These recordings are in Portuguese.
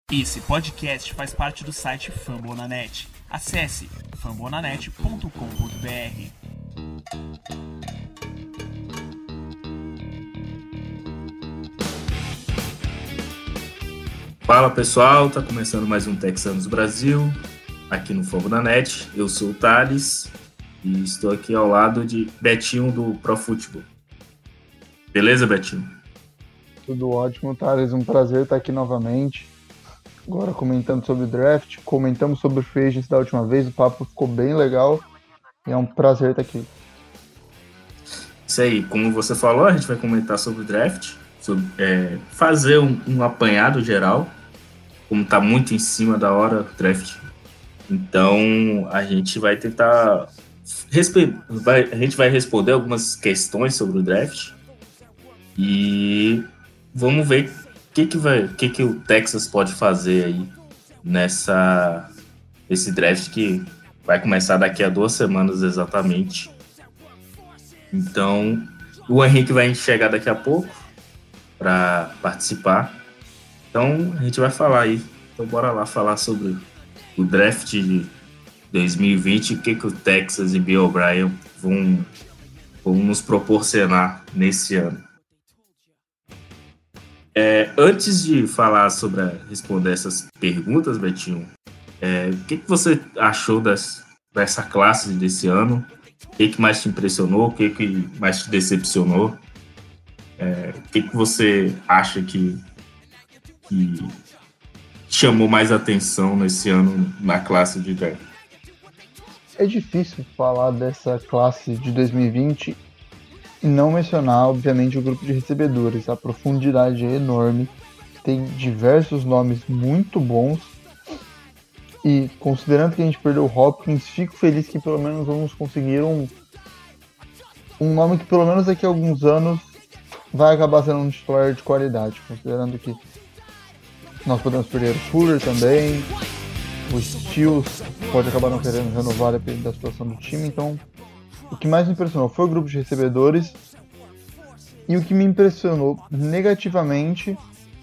Esse podcast faz parte do site Fambonanet. Acesse fambonanet.com.br. Fala pessoal, tá começando mais um Texanos Brasil, aqui no Fambonanet. Eu sou o Thales e estou aqui ao lado de Betinho do Pro Futebol. Beleza, Betinho? Tudo ótimo, Thales. Um prazer estar aqui novamente. Agora comentando sobre o draft, comentamos sobre o free agents da última vez, o papo ficou bem legal e é um prazer estar aqui. Isso aí, como você falou, a gente vai comentar sobre o draft, fazer um apanhado geral, como está muito em cima da hora o draft. Então a gente vai tentar a gente vai responder algumas questões sobre o draft e vamos ver o que o Texas pode fazer aí nesse draft que vai começar daqui a 2 semanas exatamente. Então, o Henrique vai chegar daqui a pouco para participar. Então, a gente vai falar aí. Então, bora lá falar sobre o draft de 2020, o que o Texas e Bill O'Brien vão nos proporcionar nesse ano. Antes de falar responder essas perguntas, Betinho, o que você achou dessa classe desse ano? O que mais te impressionou? O que mais te decepcionou? O que você acha que chamou mais atenção nesse ano na classe de draft? É difícil falar dessa classe de 2020 e não mencionar, obviamente, o grupo de recebedores. A profundidade é enorme, tem diversos nomes muito bons e, considerando que a gente perdeu o Hopkins, fico feliz que pelo menos vamos conseguir um nome que pelo menos daqui a alguns anos vai acabar sendo um titular de qualidade, considerando que nós podemos perder o Fuller também, o Stills pode acabar não querendo renovar dependendo da situação do time. Então o que mais me impressionou foi o grupo de recebedores e o que me impressionou negativamente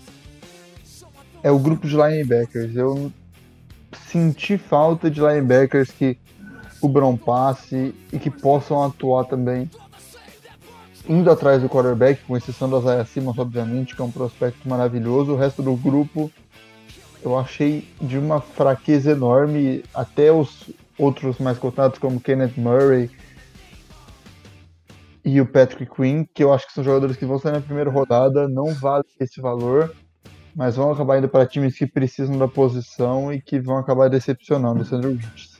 é o grupo de linebackers. Eu senti falta de linebackers que cubram passe e que possam atuar também indo atrás do quarterback, com exceção do Isaiah Simmons, obviamente, que é um prospecto maravilhoso. O resto do grupo eu achei de uma fraqueza enorme, até os outros mais cotados como Kenneth Murray e o Patrick Quinn, que eu acho que são jogadores que vão sair na primeira rodada, não vale esse valor, mas vão acabar indo para times que precisam da posição e que vão acabar decepcionando o Sandro Witts.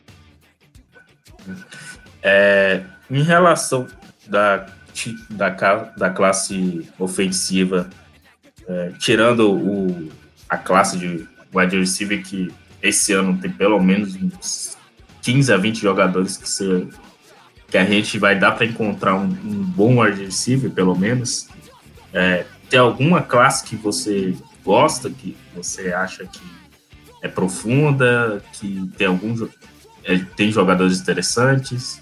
Em relação da classe ofensiva, tirando a classe de wide receiver, que esse ano tem pelo menos uns 15 a 20 jogadores que a gente vai dar para encontrar um bom wide receiver, pelo menos. Tem alguma classe que você gosta, que você acha que é profunda, que tem jogadores interessantes?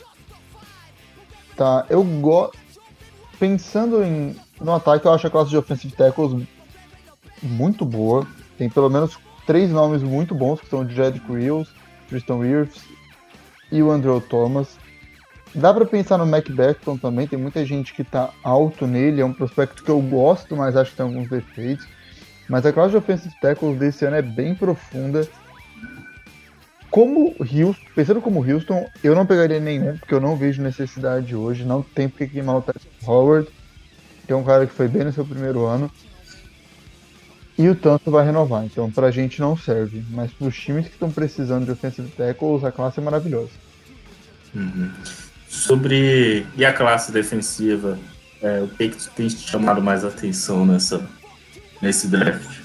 Tá, pensando no ataque, eu acho a classe de offensive tackles muito boa. Tem pelo menos 3 nomes muito bons, que são o Jedrick Wills, Tristan Wirfs e o Andrew Thomas. Dá pra pensar no Mac Becton também, tem muita gente que tá alto nele, é um prospecto que eu gosto, mas acho que tem alguns defeitos. Mas a classe de offensive tackles desse ano é bem profunda. Pensando como Houston, eu não pegaria nenhum, porque eu não vejo necessidade hoje, não tem porque queimar o Tyson Howard, que é um cara que foi bem no seu primeiro ano. E o Tanto vai renovar, então pra gente não serve. Mas pros times que estão precisando de offensive tackles, a classe é maravilhosa. Uhum. E a classe defensiva, o que tem te chamado mais atenção nesse draft?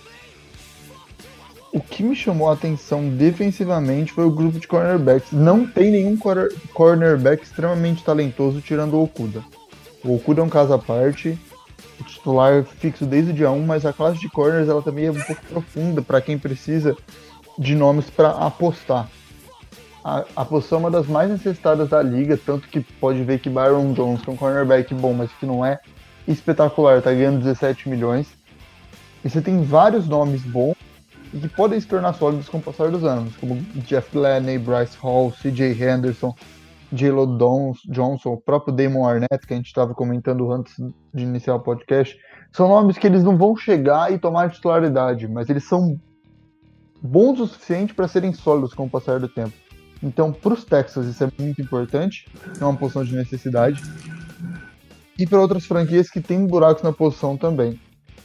O que me chamou a atenção defensivamente foi o grupo de cornerbacks. Não tem nenhum cornerback extremamente talentoso tirando o Okudah. O Okudah é um caso à parte, o titular fixo desde o dia 1, mas a classe de corners ela também é um pouco profunda para quem precisa de nomes para apostar. A posição é uma das mais necessitadas da liga, tanto que pode ver que Byron Jones, que é um cornerback bom, mas que não é espetacular, tá ganhando 17 milhões. E você tem vários nomes bons e que podem se tornar sólidos com o passar dos anos, como Jeff Gladney, Bryce Hall, C.J. Henderson, J.Lo Johnson, o próprio Damon Arnett, que a gente estava comentando antes de iniciar o podcast. São nomes que eles não vão chegar e tomar titularidade, mas eles são bons o suficiente para serem sólidos com o passar do tempo. Então, para os Texans, isso é muito importante, é uma posição de necessidade. E para outras franquias que têm buracos na posição também.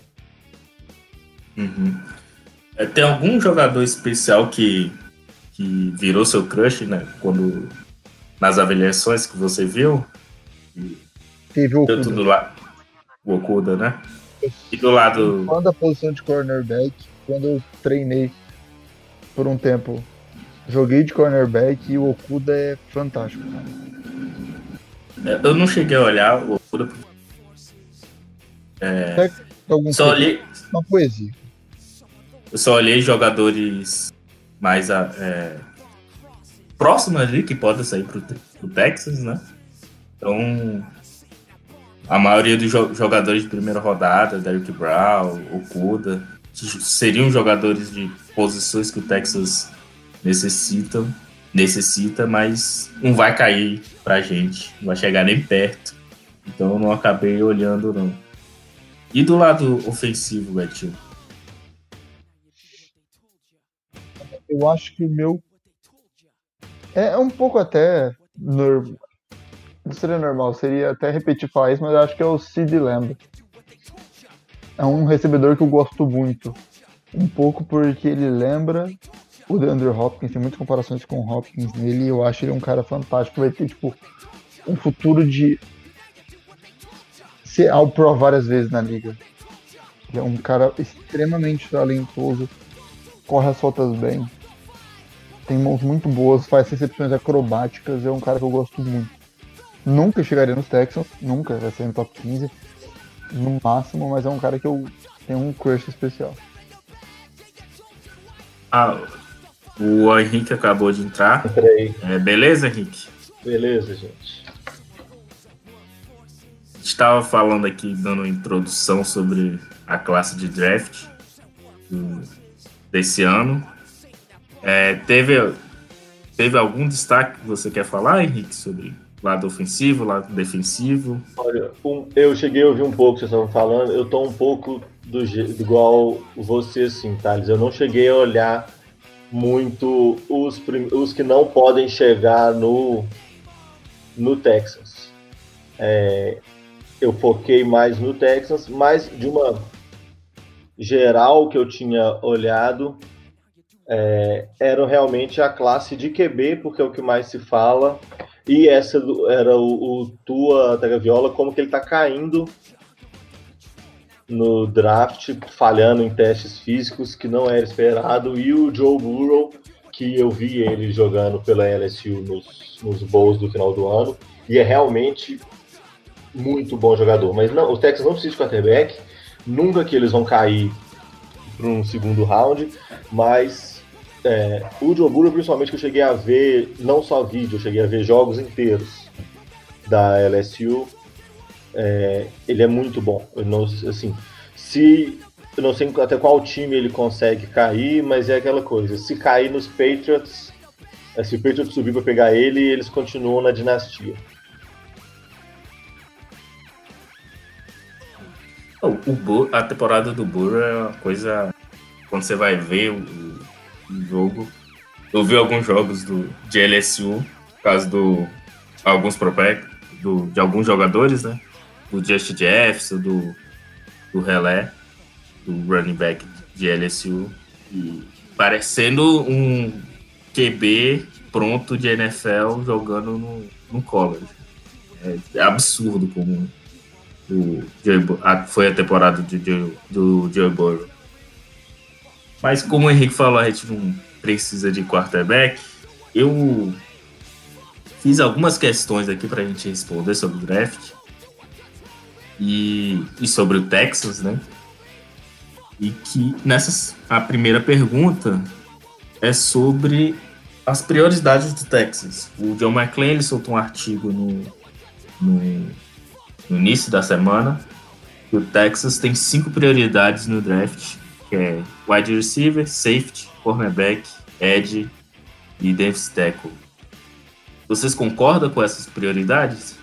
Uhum. Tem algum jogador especial que virou seu crush, né? Quando nas avaliações que você viu? Teve o Okuda. Do lado. O Okuda, né? E do lado. Quando a posição de cornerback, quando eu treinei por um tempo, joguei de cornerback e o Okuda é fantástico. Eu não cheguei a olhar o Okuda. Só olhei. Uma poesia. Eu só olhei jogadores mais próximos ali que podem sair pro Texas, né? Então, a maioria dos jogadores de primeira rodada, Derrick Brown, Okuda, seriam jogadores de posições que o Texas necessita, mas não vai cair pra gente, não vai chegar nem perto. Então, eu não acabei olhando, não. E do lado ofensivo, Betinho? Eu acho que o meu é um pouco até não seria normal, seria até repetir falar isso, mas eu acho que é o CeeDee Lamb. É um recebedor que eu gosto muito. Um pouco porque ele lembra o DeAndre Hopkins, tem muitas comparações com o Hopkins nele, e eu acho ele um cara fantástico, vai ter tipo um futuro de ser All Pro várias vezes na liga. Ele é um cara extremamente talentoso, corre as rotas bem, tem mãos muito boas, faz recepções acrobáticas, é um cara que eu gosto muito. Nunca chegaria nos Texans, nunca, vai ser no top 15, no máximo, mas é um cara que eu tenho um crush especial. O Henrique acabou de entrar. Entrei. Beleza, Henrique? Beleza, gente. A gente estava falando aqui, dando uma introdução sobre a classe de draft desse ano. Teve algum destaque que você quer falar, Henrique, sobre lado ofensivo, lado defensivo? Olha, eu cheguei a ouvir um pouco o que vocês estavam falando, eu tô um pouco igual você, assim, Thales. Eu não cheguei a olhar muito os que não podem chegar no Texas. Eu foquei mais no Texas, mas de uma geral que eu tinha olhado, era realmente a classe de QB, porque é o que mais se fala, e essa era o Tua Tagovailoa, como que ele está caindo no draft, falhando em testes físicos, que não era esperado, e o Joe Burrow, que eu vi ele jogando pela LSU nos bowls do final do ano, e é realmente muito bom jogador. Mas não, o Texas não precisa de quarterback, nunca que eles vão cair para um segundo round, mas o Joe Burrow, principalmente, que eu cheguei a ver, não só vídeo, eu cheguei a ver jogos inteiros da LSU, ele é muito bom. Eu não sei até qual time ele consegue cair, mas é aquela coisa, se cair nos Patriots, se o Patriots subir para pegar ele, eles continuam na dinastia. A temporada do Burrow é uma coisa, quando você vai ver o jogo, eu vi alguns jogos de LSU, por causa alguns prospectos, de alguns jogadores, né? Do Justin Jefferson, do Relé, do running back de LSU, e parecendo um QB pronto de NFL jogando no college. É absurdo como foi a temporada do Joe Burrow. Mas como o Henrique falou, a gente não precisa de quarterback. Eu fiz algumas questões aqui para a gente responder sobre o draft e sobre o Texas, né? E que a primeira pergunta é sobre as prioridades do Texas. O John McClain, ele soltou um artigo no início da semana que o Texas tem 5 prioridades no draft, que é wide receiver, safety, cornerback, edge e defensive tackle. Vocês concordam com essas prioridades?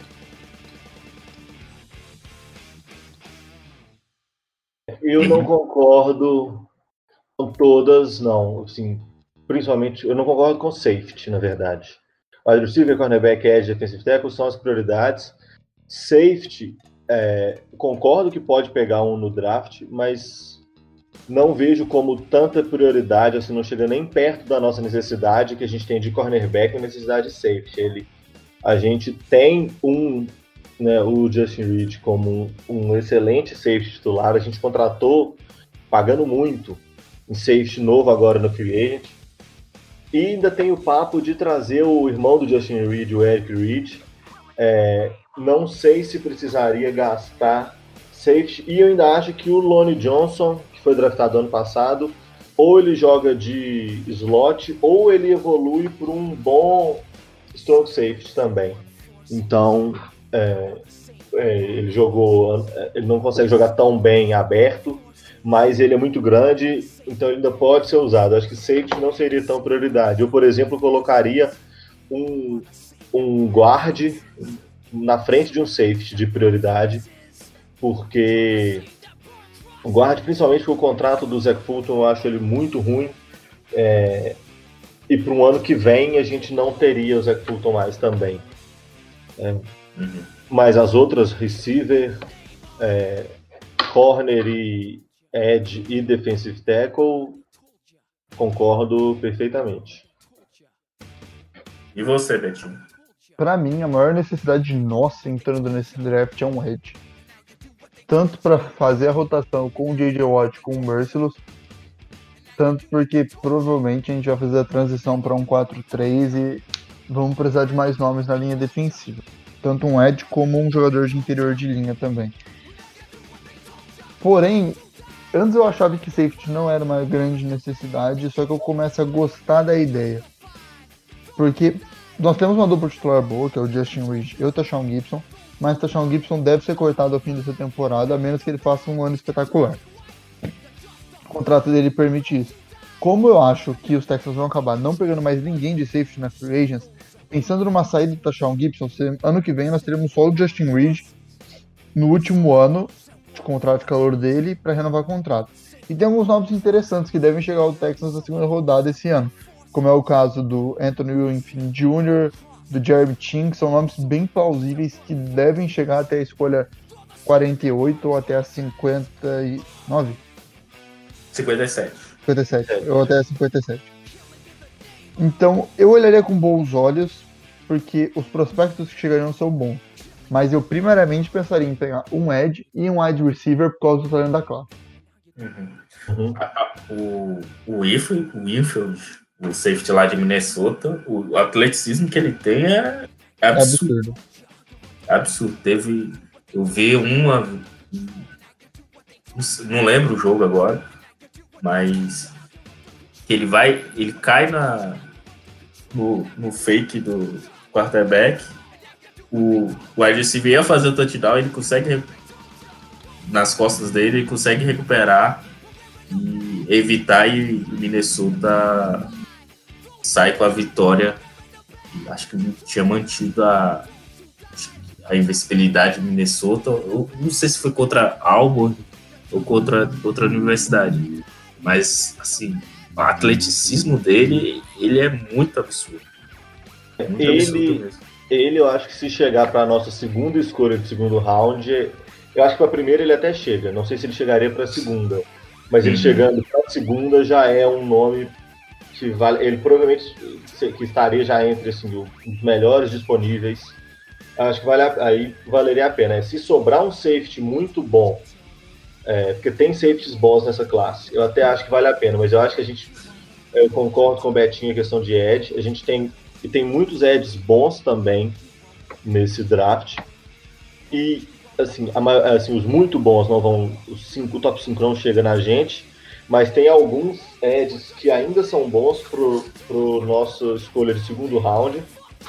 Eu não concordo com todas, não. Assim, principalmente, eu não concordo com safety, na verdade. Wide receiver, cornerback, edge, defensive tackle são as prioridades. Safety, concordo que pode pegar um no draft, mas não vejo como tanta prioridade, assim, não chega nem perto da nossa necessidade que a gente tem de cornerback e necessidade de safety. A gente tem o Justin Reed como um excelente safety titular, a gente contratou pagando muito em safety novo agora no Free Agent, e ainda tem o papo de trazer o irmão do Justin Reed, o Eric Reed. Não sei se precisaria gastar safety, e eu ainda acho que o Lonnie Johnson, que foi draftado ano passado, ou ele joga de slot, ou ele evolui para um bom strong safety também. Então, ele não consegue jogar tão bem aberto, mas ele é muito grande, então ele ainda pode ser usado. Acho que safety não seria tão prioridade. Eu, por exemplo, colocaria um guard na frente de um safety de prioridade, porque o guard, principalmente porque o contrato do Zach Fulton, eu acho ele muito ruim, e para um ano que vem a gente não teria o Zach Fulton mais também. Mas as outras, receiver, corner e edge e defensive tackle, concordo perfeitamente. E você, Betinho? Pra mim, a maior necessidade nossa entrando nesse draft é um edge. Tanto para fazer a rotação com o J.J. Watt, com o Mercilus, tanto porque provavelmente a gente vai fazer a transição para um 4-3 e vamos precisar de mais nomes na linha defensiva. Tanto um edge como um jogador de interior de linha também. Porém, antes eu achava que safety não era uma grande necessidade, só que eu começo a gostar da ideia. Porque nós temos uma dupla titular boa, que é o Justin Reed e o Tashawn Gibson, mas o Tashawn Gibson deve ser cortado ao fim dessa temporada, a menos que ele faça um ano espetacular. O contrato dele permite isso. Como eu acho que os Texans vão acabar não pegando mais ninguém de safety na Free Agents, pensando numa saída do Tashawn Gibson, ano que vem nós teremos só o Justin Reed no último ano de contrato de calor dele para renovar o contrato. E tem alguns nomes interessantes que devem chegar ao Texans na segunda rodada esse ano, como é o caso do Anthony Winfield Jr., do Jeremy Chinn, que são nomes bem plausíveis que devem chegar até a escolha 48 ou até a 59? 57. 57, ou até a 57. Então, eu olharia com bons olhos, porque os prospectos que chegariam são bons. Mas eu primariamente pensaria em pegar um edge e um wide receiver por causa do talento da classe. O Winfield, o safety lá de Minnesota, o atleticismo que ele tem é absurdo. Absurdo. Eu vi não lembro o jogo agora, mas ele cai no fake do quarterback, o wide receiver ia fazer o touchdown, ele consegue, nas costas dele, ele consegue recuperar e evitar, e Minnesota sai com a vitória. Acho que tinha mantido a invencibilidade de Minnesota. Eu não sei se foi contra Auburn ou contra outra universidade, mas assim, o atleticismo dele, ele é muito absurdo. Ele, eu acho que se chegar para a nossa segunda escolha de segundo round, eu acho que para a primeira ele até chega. Não sei se ele chegaria para a segunda, mas ele chegando para a segunda já é um nome que vale. Ele provavelmente que estaria já entre assim, os melhores disponíveis. Acho que aí valeria a pena. Se sobrar um safety muito bom, porque tem safeties bons nessa classe, eu até acho que vale a pena, mas eu acho que eu concordo com o Betinho em questão de edge. A gente tem muitos edges bons também nesse draft, e assim, os muito bons não vão, o top 5 não chega na gente, mas tem alguns edges que ainda são bons pro nossa escolha de segundo round,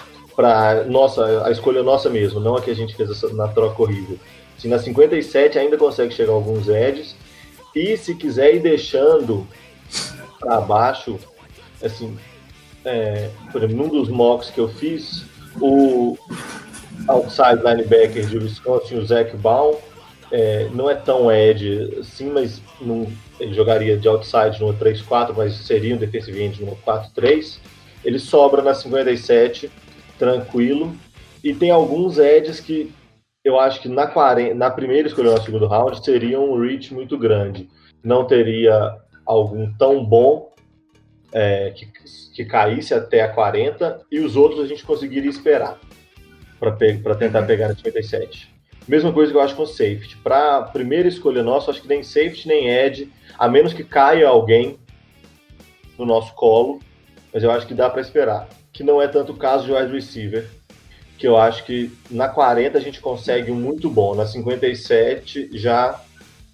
a escolha nossa mesmo, não a que a gente fez na troca horrível. Assim, na 57 ainda consegue chegar alguns edges, E se quiser ir deixando para baixo, assim, por exemplo, num dos mocks que eu fiz, o outside linebacker de Wisconsin, o Zach Baum, não é tão edge assim, mas ele jogaria de outside no 3-4, mas seria um defensive end no 4-3. Ele sobra na 57, tranquilo. E tem alguns edges que eu acho que na primeira escolha ou no segundo round seria um reach muito grande. Não teria algum tão bom que caísse até a 40, e os outros a gente conseguiria esperar para tentar pegar na 57. Mesma coisa que eu acho com safety. Para a primeira escolha nossa, acho que nem safety nem edge, a menos que caia alguém no nosso colo, mas eu acho que dá para esperar. Que não é tanto o caso de wide receiver, que eu acho que na 40 a gente consegue um muito bom, na 57 já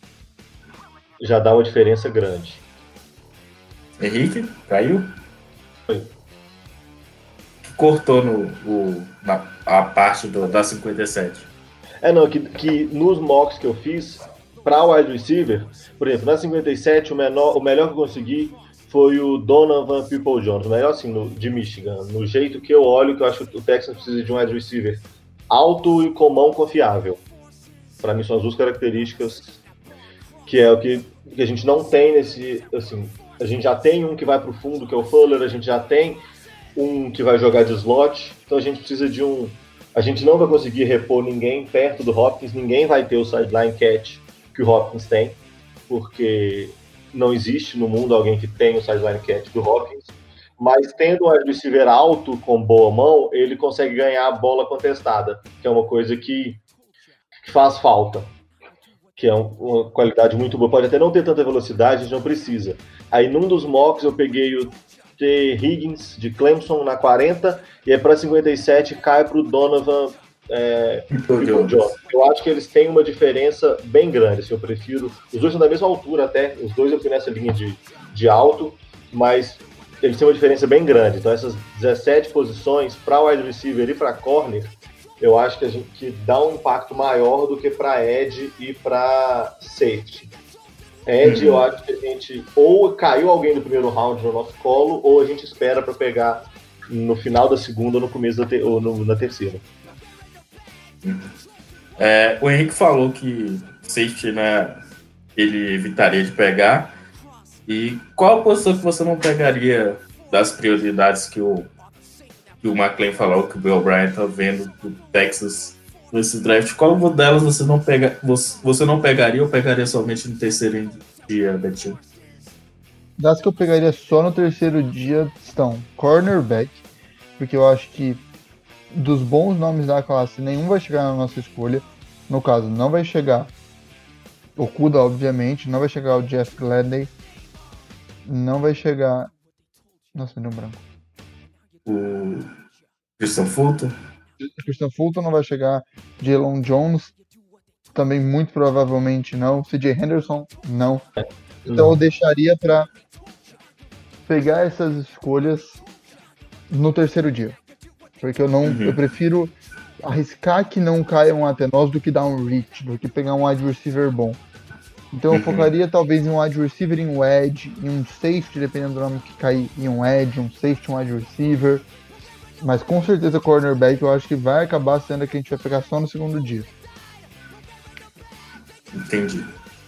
dá uma diferença grande. Henrique, caiu? Foi. Cortou a parte da 57. Que nos mocks que eu fiz, para o wide receiver, por exemplo, na 57, o melhor que eu consegui foi o Donovan Peoples-Jones, o melhor assim, de Michigan. No jeito que eu olho, que eu acho que o Texans precisa de um wide receiver alto e com mão confiável. Para mim são as duas características que é o que a gente não tem nesse, assim, a gente já tem um que vai para o fundo, que é o Fuller, a gente já tem um que vai jogar de slot, então a gente precisa de um... A gente não vai conseguir repor ninguém perto do Hopkins, ninguém vai ter o sideline catch que o Hopkins tem, porque não existe no mundo alguém que tenha o sideline catch do Hopkins, mas tendo um wide receiver alto com boa mão, ele consegue ganhar a bola contestada, que é uma coisa que faz falta, que é uma qualidade muito boa. Pode até não ter tanta velocidade, a gente não precisa. Aí num dos mocks eu peguei o T. Higgins de Clemson na 40, e aí para 57 cai para o Donovan Peoples-Jones. Eu acho que eles têm uma diferença bem grande. Assim, eu prefiro. Os dois são da mesma altura até, os dois eu fui nessa linha de alto, mas eles têm uma diferença bem grande. Então essas 17 posições para wide receiver e para corner, eu acho que dá um impacto maior do que para edge e para safety. Edge, eu acho que a gente ou caiu alguém no primeiro round no nosso colo, ou a gente espera para pegar no final da segunda ou no começo ou na terceira. O Henrique falou que safety, né, ele evitaria de pegar. E qual a posição que você não pegaria das prioridades que o McClain falou, que o Bill O'Brien tá vendo do Texas nesse draft? Qual delas você não pegaria ou pegaria somente no terceiro dia, Betinho? Das que eu pegaria só no terceiro dia estão cornerback, porque eu acho que dos bons nomes da classe, nenhum vai chegar na nossa escolha. No caso, não vai chegar o Kuda, obviamente, não vai chegar o Jeff Gladney, não vai chegar... Nossa, me deu um branco. O Christian Fulton não vai chegar. Jalen Jones também muito provavelmente não. CJ Henderson não. Então eu deixaria para pegar essas escolhas no terceiro dia, porque eu prefiro arriscar que não caiam até nós do que dar um reach, do que pegar um wide receiver bom. Então eu focaria talvez em um wide receiver, em um edge, em um safety, dependendo do nome que cair, em um edge, um safety, um wide receiver. Mas com certeza cornerback eu acho que vai acabar sendo a que a gente vai pegar só no segundo dia. Entendi.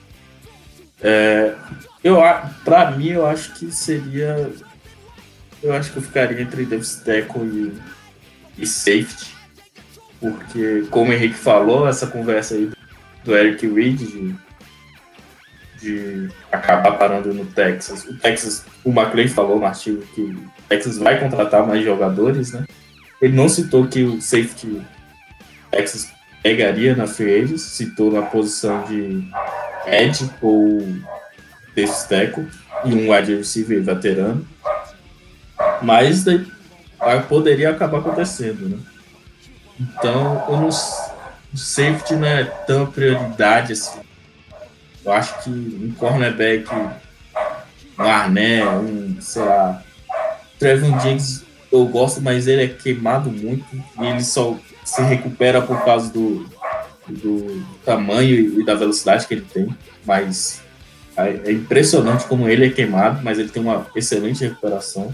Pra mim, eu acho que seria... Eu acho que eu ficaria entre defensive tackle e safety. Porque, como o Henrique falou, essa conversa aí do Eric Reid de acabar parando no Texas. O McClain falou no artigo que o Texas vai contratar mais jogadores, né? Ele não citou que o safety Texas pegaria na free agents, citou na posição de edge ou defensive tackle e um wide receiver veterano. Mas daí poderia acabar acontecendo, né? Então, o safety não é tão prioridade assim. Eu acho que um cornerback, um Arnett, sei lá, Trevon Diggs, eu gosto, mas ele é queimado muito e ele só se recupera por causa do tamanho e da velocidade que ele tem. Mas É impressionante como ele é queimado, mas ele tem uma excelente recuperação.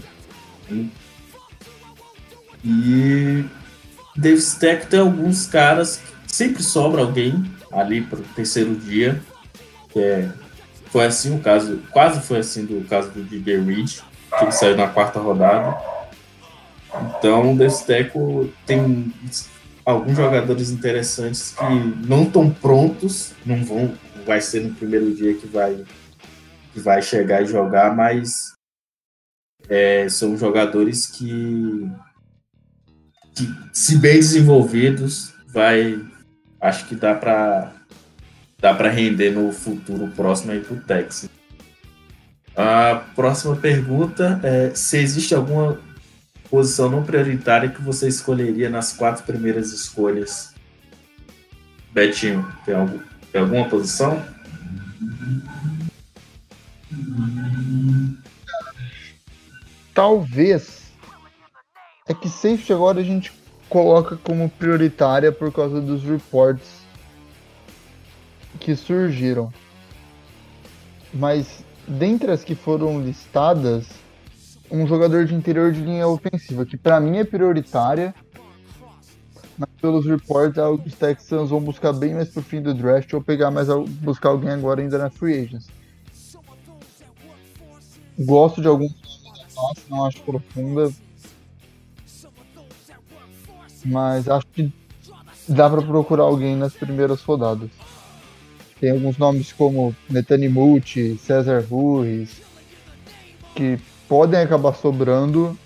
E Dave Stack tem alguns caras que sempre sobra alguém ali para o terceiro dia. Foi assim o caso, quase foi assim do caso do DJ Reed, que ele saiu na quarta rodada. Então o Dave Stack tem alguns jogadores interessantes que não estão prontos, não vai ser no primeiro dia que vai chegar e jogar, mas são jogadores que se bem desenvolvidos, acho que dá para render no futuro próximo aí pro Texas. A próxima pergunta é se existe alguma posição não prioritária que você escolheria nas 4 primeiras escolhas. Betinho, tem alguma posição? Talvez. É que safety agora a gente coloca como prioritária por causa dos reports que surgiram. Mas dentre as que foram listadas, um jogador de interior de linha ofensiva, que para mim é prioritária, mas pelos reports os Texans vão buscar bem mais pro fim do draft ou buscar alguém agora ainda na free agents. Gosto de alguns nomes, não acho profunda, mas acho que dá para procurar alguém nas primeiras rodadas. Tem alguns nomes como Netanimuti, César Ruiz, que podem acabar sobrando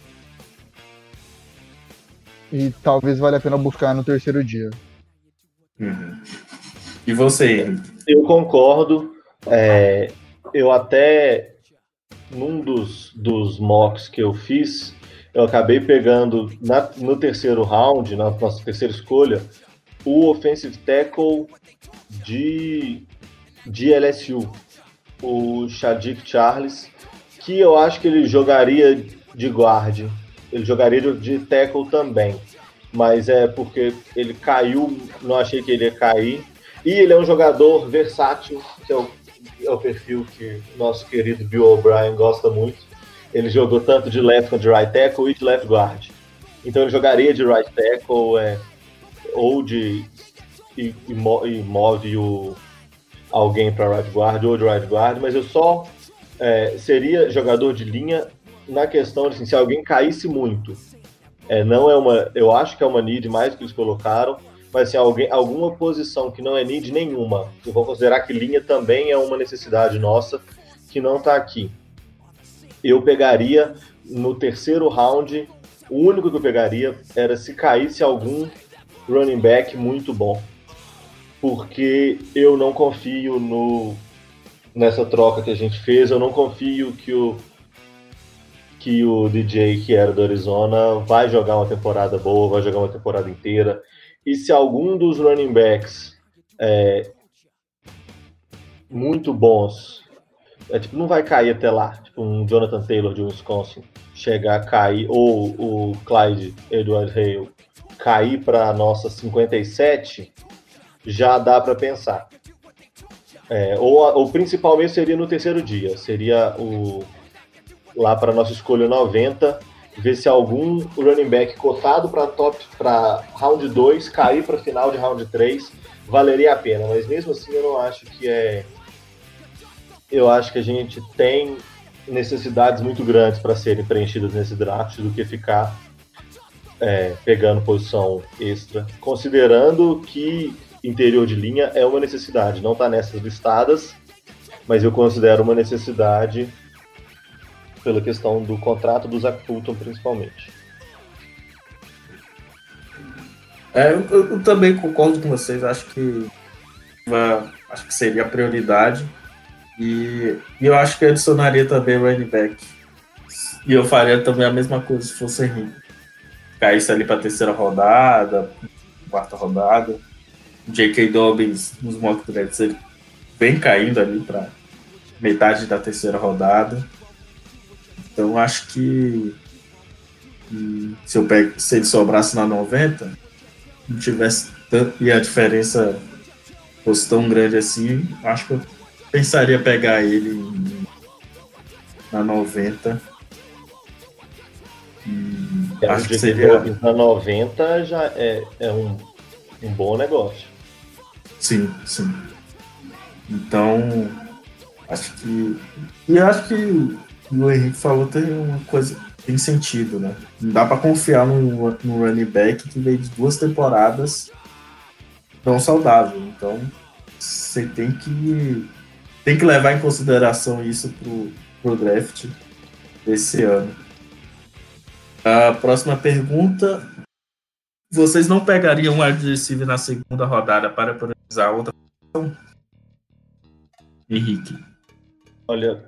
e talvez valha a pena buscar no terceiro dia. Uhum. E você, Henrique? Eu concordo. Eu até, num dos mocks que eu fiz, eu acabei pegando no terceiro round, na nossa terceira escolha, o offensive tackle de LSU, o Shadik Charles, que eu acho que ele jogaria de guard, ele jogaria de tackle também, mas é porque ele caiu, não achei que ele ia cair, e ele é um jogador versátil, que é o perfil que nosso querido Bill O'Brien gosta muito. Ele jogou tanto de left quanto de right tackle e de left guard. Então ele jogaria de right tackle ou e move alguém para right guard ou de right guard, mas eu só seria jogador de linha na questão de assim, se alguém caísse muito. Eu acho que é uma need mais que eles colocaram, mas assim, alguma posição que não é need nenhuma. Eu vou considerar que linha também é uma necessidade nossa que não está aqui. Eu pegaria no terceiro round, o único que eu pegaria era se caísse algum running back muito bom, porque eu não confio nessa troca que a gente fez, eu não confio que o DJ, que era do Arizona, vai jogar uma temporada boa, vai jogar uma temporada inteira, e se algum dos running backs muito bons não vai cair até lá, tipo um Jonathan Taylor de Wisconsin chegar a cair, ou o Clyde Edwards-Helaire cair para a nossa 57, já dá para pensar. Ou principalmente seria no terceiro dia, seria lá para nossa escolha 90, ver se algum running back cotado para round 2 cair para final de round 3, valeria a pena, mas mesmo assim eu não acho que eu acho que a gente tem necessidades muito grandes para serem preenchidas nesse draft do que ficar pegando posição extra, considerando que interior de linha é uma necessidade, não está nessas listadas, mas eu considero uma necessidade pela questão do contrato do Zach Fulton, principalmente. Eu também concordo com vocês, acho que seria a prioridade. E eu acho que eu adicionaria também o running back. E eu faria também a mesma coisa se fosse Henrique. Caísse ali para a terceira rodada, quarta rodada. J.K. Dobbins nos mock drafts, ele vem caindo ali para metade da terceira rodada. Então acho que se ele sobrasse na 90, não tivesse tanto, e a diferença fosse tão grande assim, acho que eu pensaria pegar ele na 90. Acho que seria... Na 90 já é um bom negócio. Sim. Então, acho que... E eu acho que o Henrique falou tem uma coisa... Tem sentido, né? Não dá pra confiar no running back que veio de 2 temporadas tão saudável. Então, você tem que levar em consideração isso pro draft desse ano. A próxima pergunta: vocês não pegariam um wide receiver na segunda rodada para priorizar outra posição? Henrique. Olha,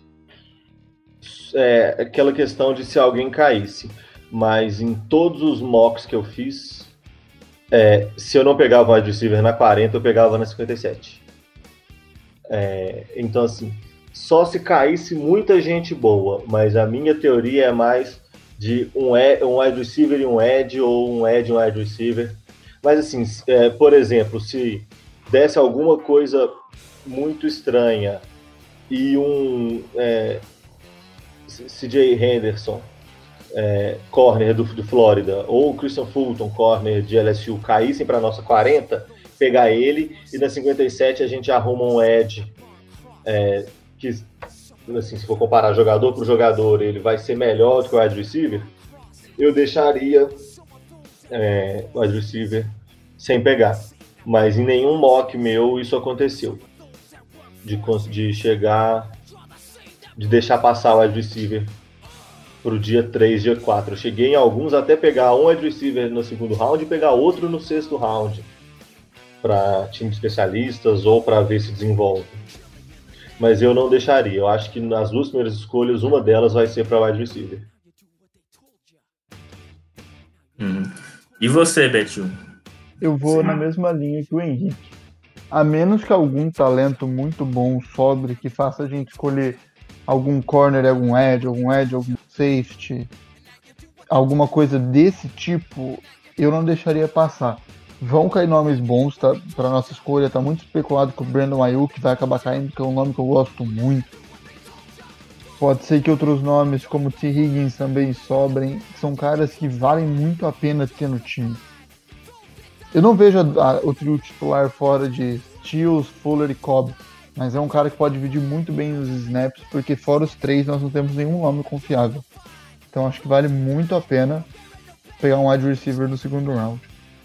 é aquela questão de se alguém caísse, mas em todos os mocks que eu fiz, se eu não pegava o wide receiver na 40, eu pegava na 57. Então, assim, só se caísse muita gente boa, mas a minha teoria é mais de um wide receiver e um edge, ou um edge e um wide receiver. Mas, assim, por exemplo, se desse alguma coisa muito estranha e um CJ Henderson, corner do Flórida, ou Christian Fulton, corner de LSU, caíssem para a nossa 40, pegar ele, e na 57 a gente arruma um edge que, assim, se for comparar jogador por jogador, ele vai ser melhor do que o wide receiver, eu deixaria o wide receiver sem pegar. Mas em nenhum mock meu isso aconteceu. De chegar, de deixar passar o wide receiver pro dia 3, dia 4. Eu cheguei em alguns até pegar um wide receiver no segundo round e pegar outro no sexto round, para times especialistas ou para ver se desenvolve. Mas eu não deixaria. Eu acho que nas 2 primeiras escolhas, uma delas vai ser para wide receiver. E você, Betinho? Eu vou na mesma linha que o Henrique. A menos que algum talento muito bom sobre, que faça a gente escolher algum corner, algum edge, algum safety, alguma coisa desse tipo, eu não deixaria passar. Vão cair nomes bons, tá? Para nossa escolha. Tá muito especulado que o Brandon Ayuk vai acabar caindo, que é um nome que eu gosto muito. Pode ser que outros nomes, como T. Higgins, também sobrem. São caras que valem muito a pena ter no time. Eu não vejo o trio titular fora de Stills, Fuller e Cobb, mas é um cara que pode dividir muito bem os snaps, porque fora os 3 nós não temos nenhum nome confiável. Então acho que vale muito a pena pegar um wide receiver no segundo round.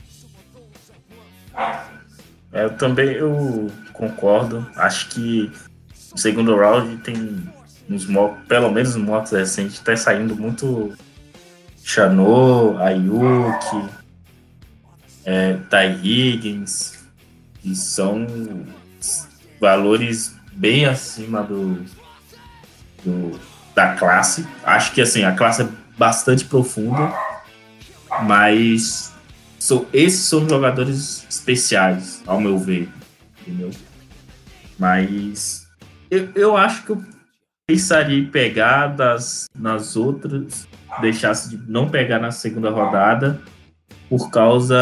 Eu também concordo. Acho que no segundo round tem pelo menos nos mocks recentes, tá saindo muito Chanot, Ayuk, Ty Higgins, e são valores bem acima da classe. Acho que assim, a classe é bastante profunda, mas esses são jogadores especiais, ao meu ver, entendeu? Mas eu acho que eu pensaria em pegar nas outras, deixasse de não pegar na segunda rodada, por causa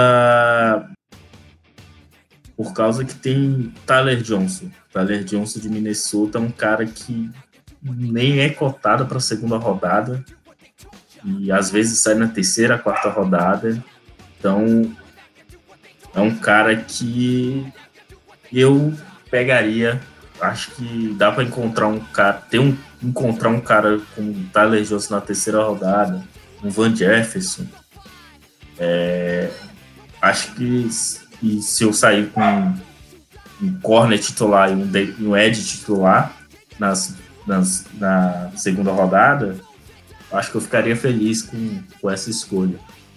que tem Tyler Johnson. Tyler Johnson de Minnesota é um cara que nem é cotado para a segunda rodada e às vezes sai na terceira, quarta rodada. Então é um cara que eu pegaria. Acho que dá para encontrar um cara, encontrar um cara como Tyler Johnson na terceira rodada, um Van Jefferson. Acho que se eu sair com um corner titular e um edge titular na segunda rodada, acho que eu ficaria feliz com essa escolha.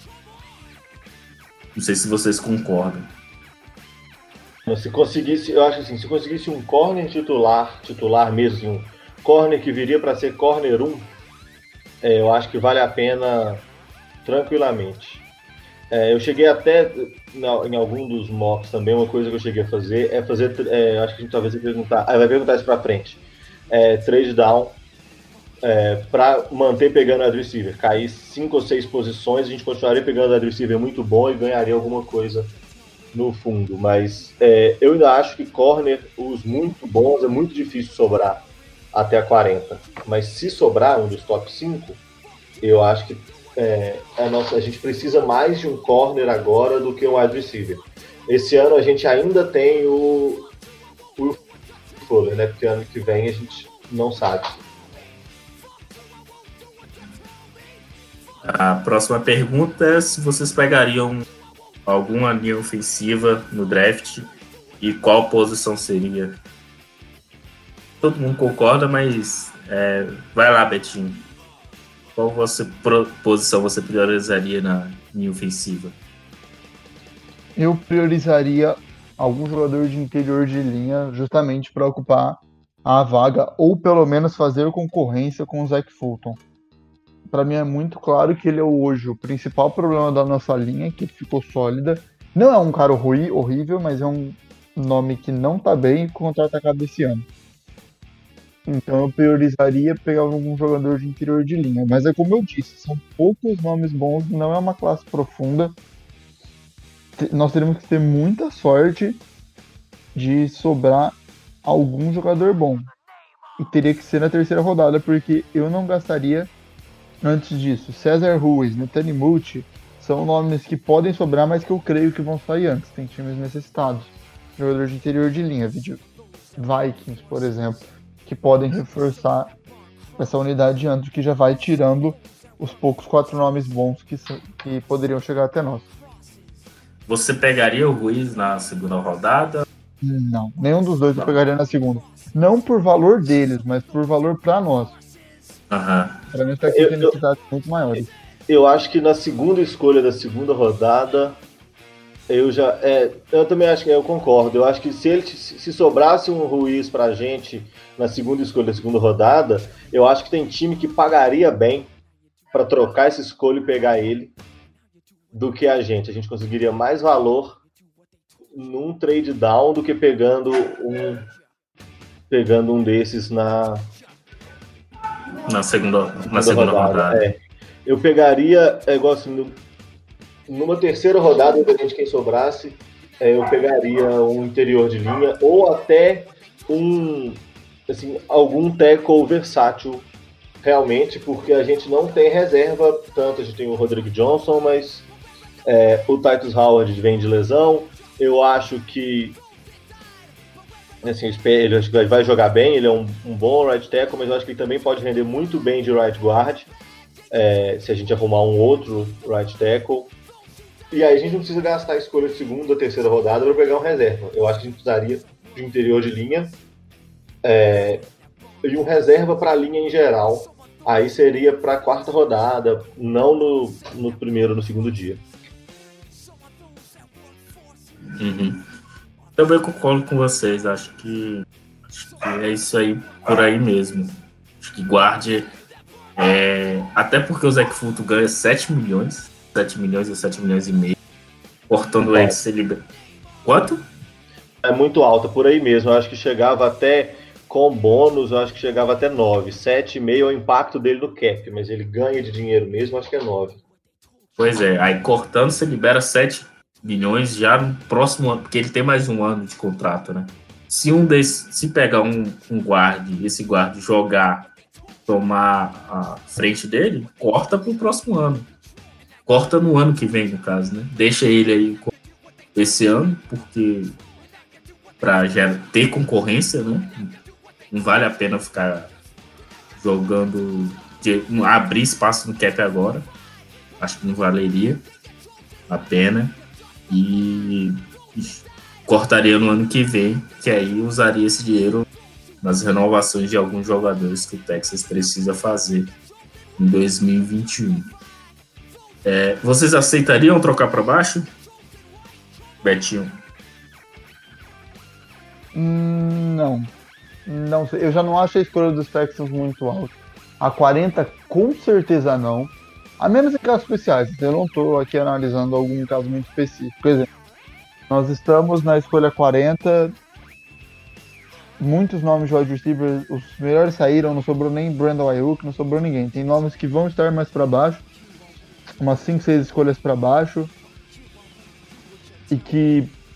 Não sei se vocês concordam. Se conseguisse, eu acho assim, se conseguisse um corner titular mesmo, um corner que viria para ser corner 1, eu acho que vale a pena tranquilamente. Eu cheguei até, em algum dos mocks também, uma coisa que eu cheguei a fazer acho que a gente talvez vai perguntar isso pra frente, trade down, para manter pegando o wide receiver, cair 5 ou 6 posições, a gente continuaria pegando o wide receiver muito bom e ganharia alguma coisa no fundo, mas eu ainda acho que corner, os muito bons, é muito difícil sobrar até a 40. Mas se sobrar um dos top 5, eu acho que a gente precisa mais de um corner agora do que um wide receiver. Esse ano a gente ainda tem o Fuller, né? Porque ano que vem a gente não sabe. A próxima pergunta é se vocês pegariam alguma linha ofensiva no draft e qual posição seria. Todo mundo concorda, mas vai lá, Betinho. Qual posição você priorizaria na linha ofensiva? Eu priorizaria algum jogador de interior de linha justamente para ocupar a vaga ou pelo menos fazer concorrência com o Zach Fulton. Para mim é muito claro que ele é hoje o principal problema da nossa linha, que ficou sólida. Não é um cara ruim, horrível, mas é um nome que não tá bem e contra-atacado esse ano. Então eu priorizaria pegar algum jogador de interior de linha. Mas é como eu disse, são poucos nomes bons, não é uma classe profunda. Nós teremos que ter muita sorte de sobrar algum jogador bom. E teria que ser na terceira rodada, porque eu não gastaria antes disso. César Ruiz, Netani Multi são nomes que podem sobrar, mas que eu creio que vão sair antes. Tem times necessitados. Jogador de interior de linha, Vikings, por exemplo, que podem reforçar essa unidade antes, que já vai tirando os poucos 4 nomes bons que poderiam chegar até nós. Você pegaria o Ruiz na segunda rodada? Não, nenhum dos dois eu pegaria na segunda. Não por valor deles, mas por valor para nós. Para mim, tem necessidades muito maiores. Eu acho que na segunda escolha da segunda rodada, eu também acho que eu concordo. Eu acho que se sobrasse um Ruiz pra gente na segunda escolha da segunda rodada, eu acho que tem time que pagaria bem para trocar essa escolha e pegar ele do que a gente. A gente conseguiria mais valor num trade down do que pegando um desses na segunda rodada. Eu pegaria, igual assim, numa terceira rodada, independente de quem sobrasse, eu pegaria um interior de linha ou até algum tackle versátil, realmente, porque a gente não tem reserva tanto. A gente tem o Rodrigo Johnson, mas o Titus Howard vem de lesão. Eu acho que ele acho que vai jogar bem, ele é um bom right tackle, mas eu acho que ele também pode render muito bem de right guard, se a gente arrumar um outro right tackle. E aí a gente não precisa gastar a escolha de segunda ou terceira rodada para pegar um reserva. Eu acho que a gente precisaria de um interior de linha e um reserva para a linha em geral. Aí seria para a quarta rodada, não no primeiro ou no segundo dia. Também concordo com vocês, acho que é isso aí, por aí mesmo. Acho que guarde, até porque o Zach Fulton ganha 7 milhões ou 7 milhões e meio, cortando ele, se libera. Quanto? É muito alta, por aí mesmo, eu acho que chegava até, com bônus, eu acho que chegava até 9, 7,5 é o impacto dele no cap, mas ele ganha de dinheiro mesmo, acho que é 9. Pois é, aí cortando você libera 7 milhões já no próximo ano, porque ele tem mais um ano de contrato, né? Se pegar um guarde, esse guarde jogar, tomar a frente dele, corta pro próximo ano. Corta no ano que vem, no caso, né? Deixa ele aí esse ano, porque para já ter concorrência, né? Não vale a pena ficar jogando, abrir espaço no cap agora. Acho que não valeria a pena. E cortaria no ano que vem, que aí usaria esse dinheiro nas renovações de alguns jogadores que o Texas precisa fazer em 2021. Vocês aceitariam trocar para baixo? Betinho? Não sei. Eu já não acho a escolha dos Texans muito alta. A 40 com certeza não. A menos em casos especiais. Eu não estou aqui analisando algum caso muito específico. Por exemplo, nós estamos na escolha 40. Muitos nomes de wide receiver, os melhores saíram, não sobrou nem Brandon Ayuk, não sobrou ninguém. Tem nomes que vão estar mais para baixo, umas 5, 6 escolhas para baixo, e que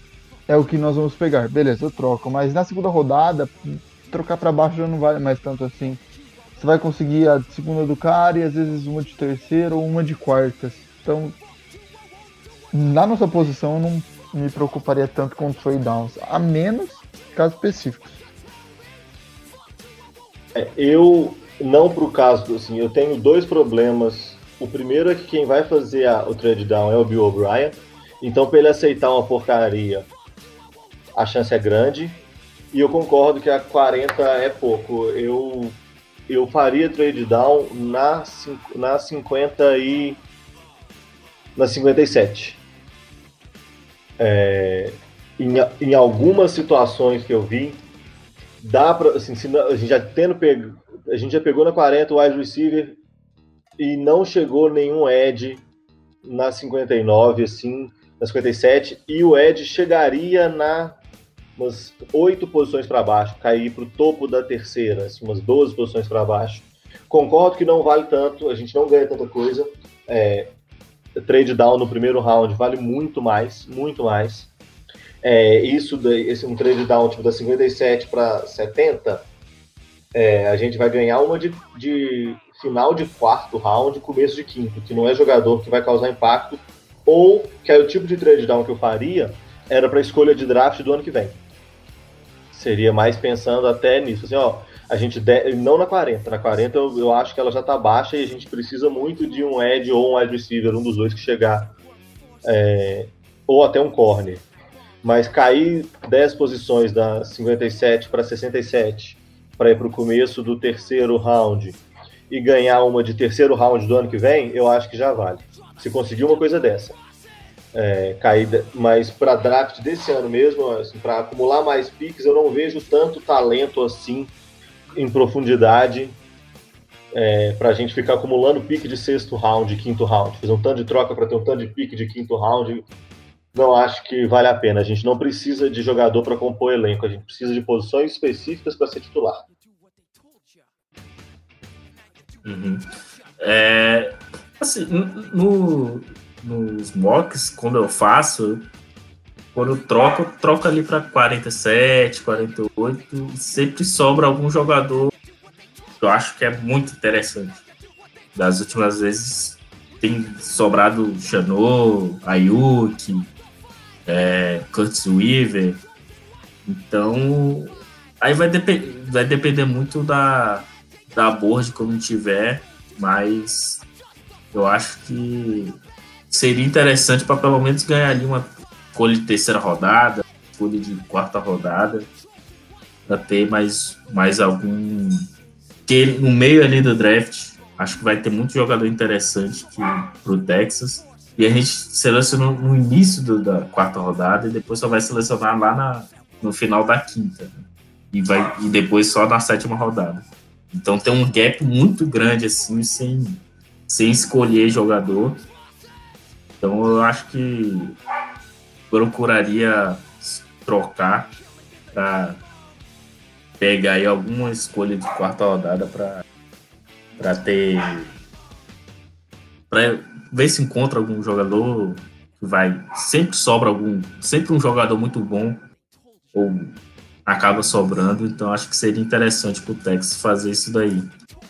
é o que nós vamos pegar. Beleza, eu troco. Mas na segunda rodada, trocar para baixo já não vale mais tanto assim. Você vai conseguir a segunda do cara e às vezes uma de terceira ou uma de quartas. Então, na nossa posição, eu não me preocuparia tanto com trade downs, a menos casos específicos. Eu, não pro caso, assim, eu tenho 2 problemas. O primeiro é que quem vai fazer o trade down é o Bill O'Brien. Então, para ele aceitar uma porcaria, a chance é grande. E eu concordo que a 40 é pouco. Eu faria trade down na 50 e na 57. Em algumas situações que eu vi, dá pra, assim, a gente já pegou na 40 o wide receiver e não chegou nenhum edge na 59, assim, na 57, e o edge chegaria umas 8 posições para baixo, cair para o topo da terceira, assim, umas 12 posições para baixo. Concordo que não vale tanto, a gente não ganha tanta coisa. Trade down no primeiro round vale muito mais, muito mais. Um trade down tipo da 57 para 70, a gente vai ganhar uma de final de quarto round, começo de quinto, que não é jogador que vai causar impacto, ou que é o tipo de trade down que eu faria, era para escolha de draft do ano que vem. Seria mais pensando até nisso, assim, ó, a gente não na 40 eu acho que ela já tá baixa e a gente precisa muito de um edge ou um wide receiver, um dos dois que chegar, ou até um corner. Mas cair 10 posições da 57 para 67 para ir para o começo do terceiro round e ganhar uma de terceiro round do ano que vem, eu acho que já vale. Se conseguir uma coisa dessa. Mas para draft desse ano mesmo, assim, para acumular mais picks, eu não vejo tanto talento assim em profundidade para a gente ficar acumulando pique de sexto round, quinto round, fazer um tanto de troca para ter um tanto de pique de quinto round. Não acho que vale a pena. A gente não precisa de jogador para compor elenco, a gente precisa de posições específicas para ser titular. Uhum. Assim, nos mocks, quando eu faço, quando eu troco ali para 47, 48, e sempre sobra algum jogador que eu acho que é muito interessante. Das últimas vezes tem sobrado Chanot, Ayuk, Curtis Weaver. Então aí vai depender muito da board como tiver, mas eu acho que seria interessante para pelo menos ganhar ali uma escolha de terceira rodada, escolha de quarta rodada, para ter mais algum, que no meio ali do draft acho que vai ter muito jogador interessante pro Texas, e a gente selecionou no início da quarta rodada e depois só vai selecionar lá no final da quinta, né? E depois só na sétima rodada. Então tem um gap muito grande assim, sem escolher jogador. Então eu acho que procuraria trocar para pegar aí alguma escolha de quarta rodada para ver se encontra algum jogador que sempre um jogador muito bom ou acaba sobrando. Então acho que seria interessante para o Texas fazer isso daí.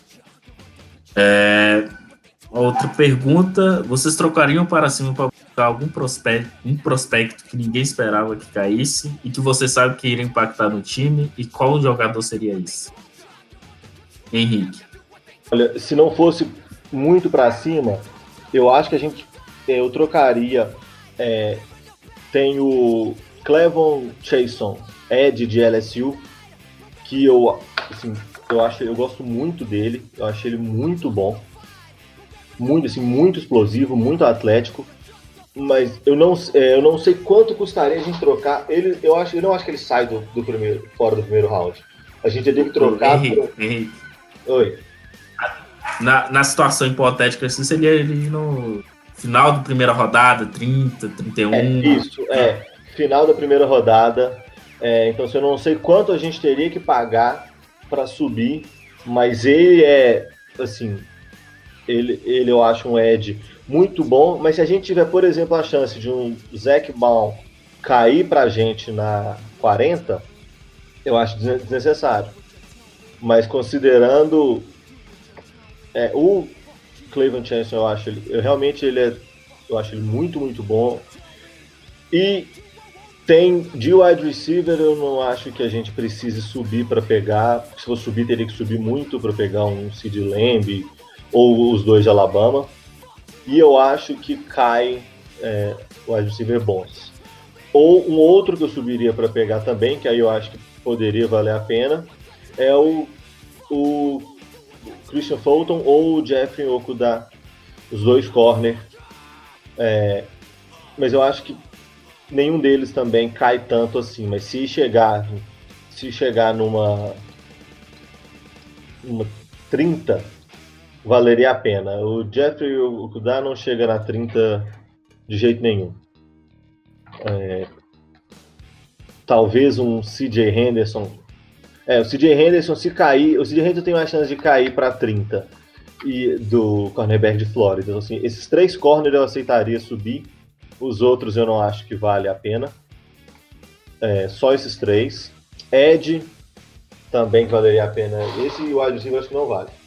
Outra pergunta: vocês trocariam para cima para buscar um prospecto que ninguém esperava que caísse e que você sabe que iria impactar no time? E qual jogador seria esse? Henrique. Olha, se não fosse muito para cima, eu acho que eu trocaria. Tem o Clevon Chason, Ed de LSU, que eu gosto muito dele, eu achei ele muito bom, muito explosivo, muito atlético, mas eu não sei quanto custaria a gente trocar ele. Eu não acho que ele sai fora do primeiro round. A gente tem que trocar. Henrique. Oi. Na situação hipotética, assim, seria ele no final da primeira rodada, 30, 31. Final da primeira rodada. Então, eu não sei quanto a gente teria que pagar para subir, mas ele eu acho um edge muito bom. Mas se a gente tiver, por exemplo, a chance de um Zach Baum cair pra gente na 40, eu acho desnecessário. Mas considerando o Cleveland Chancellor, eu acho eu acho ele muito, muito bom. E de wide receiver, eu não acho que a gente precise subir para pegar. Se for subir, teria que subir muito para pegar um CeeDee Lamb ou os dois de Alabama. E eu acho que cai wide receiver bons. Ou um outro que eu subiria para pegar também, que aí eu acho que poderia valer a pena, é o Christian Fulton ou o Jeffrey Okudah, os dois corner. Mas eu acho que nenhum deles também cai tanto assim. Mas se chegar numa 30, valeria a pena. O Jeffrey Okudah não chega na 30 de jeito nenhum. Talvez um CJ Henderson. O CJ Henderson, se cair, o CJ Henderson tem uma chance de cair para 30 do cornerback de Flórida. Então, assim, esses 3 corners eu aceitaria subir, os outros eu não acho que vale a pena. Só esses 3. Ed também valeria a pena. Esse e o wide receiver eu acho que não vale.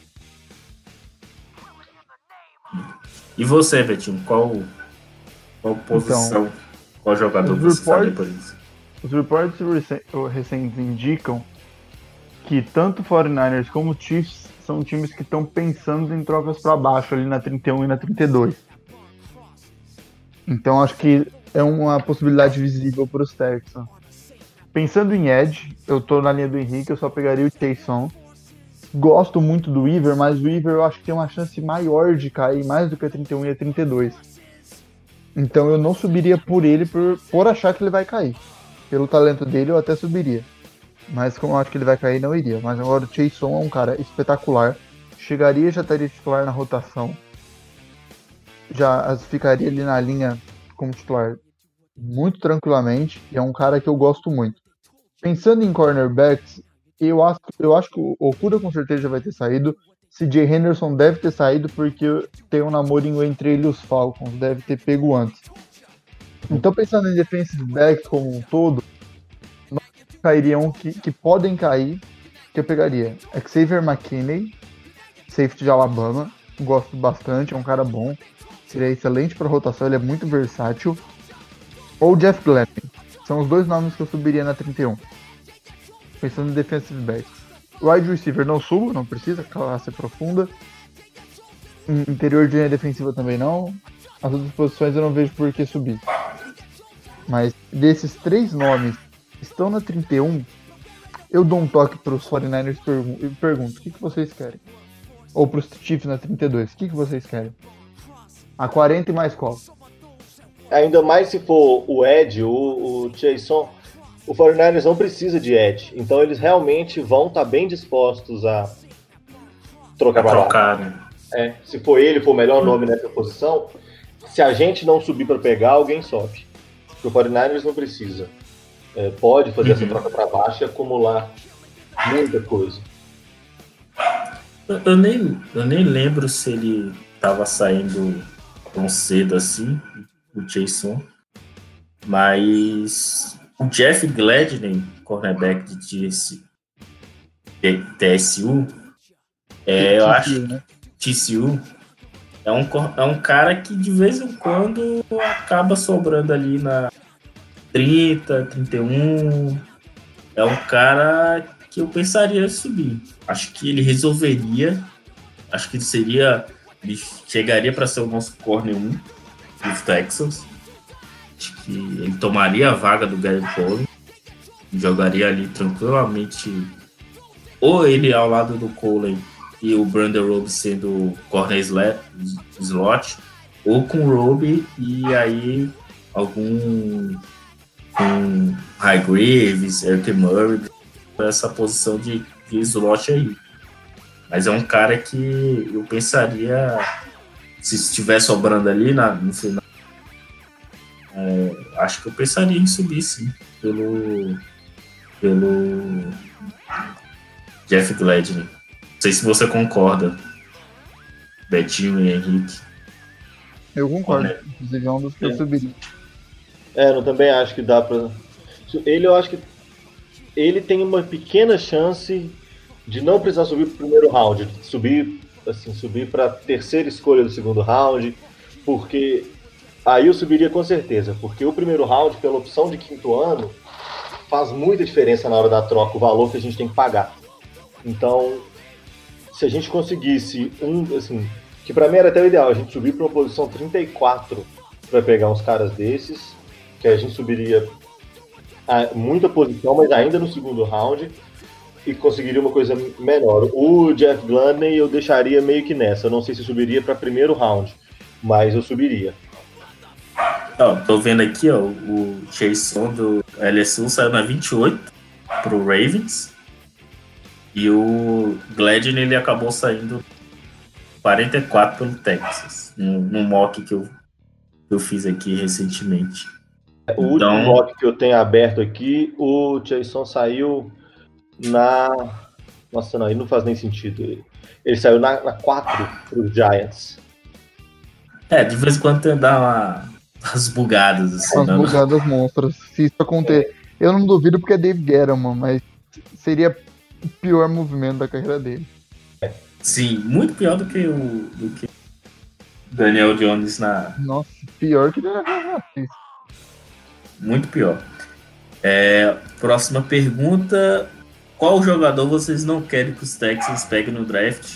E você, Betinho, qual posição, então, qual jogador você estaria por isso? Os reports recentes indicam que tanto 49ers como Chiefs são times que estão pensando em trocas para baixo ali na 31 e na 32. Então acho que é uma possibilidade visível para os Texans. Pensando em edge, eu tô na linha do Henrique, eu só pegaria o Chayson. Gosto muito do Weaver, mas o Weaver eu acho que tem uma chance maior de cair mais do que a 31 e a 32. Então eu não subiria por ele por achar que ele vai cair. Pelo talento dele eu até subiria. Mas como eu acho que ele vai cair, não iria. Mas agora o Chayson é um cara espetacular. Chegaria e já estaria titular na rotação. Já ficaria ali na linha como titular muito tranquilamente. E é um cara que eu gosto muito. Pensando em cornerbacks, eu acho que o Okudah com certeza já vai ter saído. CJ Henderson deve ter saído porque tem um namorinho entre ele e os Falcons. Deve ter pego antes. Então pensando em defensive backs como um todo, cairiam que podem cair, que eu pegaria Xavier McKinney, safety de Alabama, gosto bastante, é um cara bom, seria excelente para rotação, ele é muito versátil, ou Jeff Gladney, são os 2 nomes que eu subiria na 31, pensando em defensive backs. Wide receiver não subo, não precisa, classe profunda, interior de linha defensiva também não, as outras posições eu não vejo por que subir, mas desses 3 nomes estão na 31, eu dou um toque para os 49ers e pergunto, o que vocês querem? Ou para os Chiefs na 32, o que vocês querem? A 40 e mais qual? Ainda mais se for o Ed, o Chayson, o 49ers não precisa de Ed, então eles realmente vão estar bem dispostos a trocar para lá. Né? Se for ele, for o melhor nome nessa posição, se a gente não subir para pegar, alguém sobe. Porque o 49ers não precisa. Pode fazer essa troca para baixo e acumular muita coisa. Eu nem lembro se ele estava saindo tão cedo assim, o Chayson, mas o Jeff Gladney, cornerback de TSU, eu acho que TCU é um cara que de vez em quando acaba sobrando ali na 30, 31, é um cara que eu pensaria em subir. Acho que ele resolveria, acho que ele chegaria para ser o nosso corner 1 dos Texans. Acho que ele tomaria a vaga do Gary Coleman, jogaria ali tranquilamente, ou ele ao lado do Coleman e o Brandon Roby sendo o corner slot, ou com o Roby e aí algum Highgraves, Eric Murray, essa posição de slot aí. Mas é um cara que eu pensaria, se estiver sobrando ali no final, acho que eu pensaria em subir sim, pelo Jeff Gladney. Não sei se você concorda, Betinho e Henrique. Eu concordo, inclusive é um dos que eu subiria. Eu também acho que dá pra. Eu acho que ele tem uma pequena chance de não precisar subir pro primeiro round, de subir para terceira escolha do segundo round, porque aí eu subiria com certeza, porque o primeiro round, pela opção de quinto ano, faz muita diferença na hora da troca, o valor que a gente tem que pagar. Então, se a gente conseguisse que pra mim era até o ideal, a gente subir para uma posição 34 para pegar uns caras desses, que a gente subiria muita posição, mas ainda no segundo round, e conseguiria uma coisa menor. O Jeff Gladney eu deixaria meio que nessa. Eu não sei se subiria para primeiro round, mas eu subiria. Tô vendo aqui, o Jason do LSU saiu na 28 pro Ravens. E o Gladney ele acabou saindo 44 pelo Texas, no mock que eu fiz aqui recentemente. O último mock que eu tenho aberto aqui, o Jason saiu na... Nossa, não, aí não faz nem sentido. Ele saiu na 4 pro Giants. De vez em quando dá umas bugadas. Assim, umas bugadas monstras. Se isso acontecer... Eu não duvido porque é Dave Gettleman, mas seria o pior movimento da carreira dele. Sim, muito pior do que o Daniel Jones na... Nossa, pior que Daniel Jones. Muito pior. Próxima pergunta. Qual jogador vocês não querem que os Texans peguem no draft?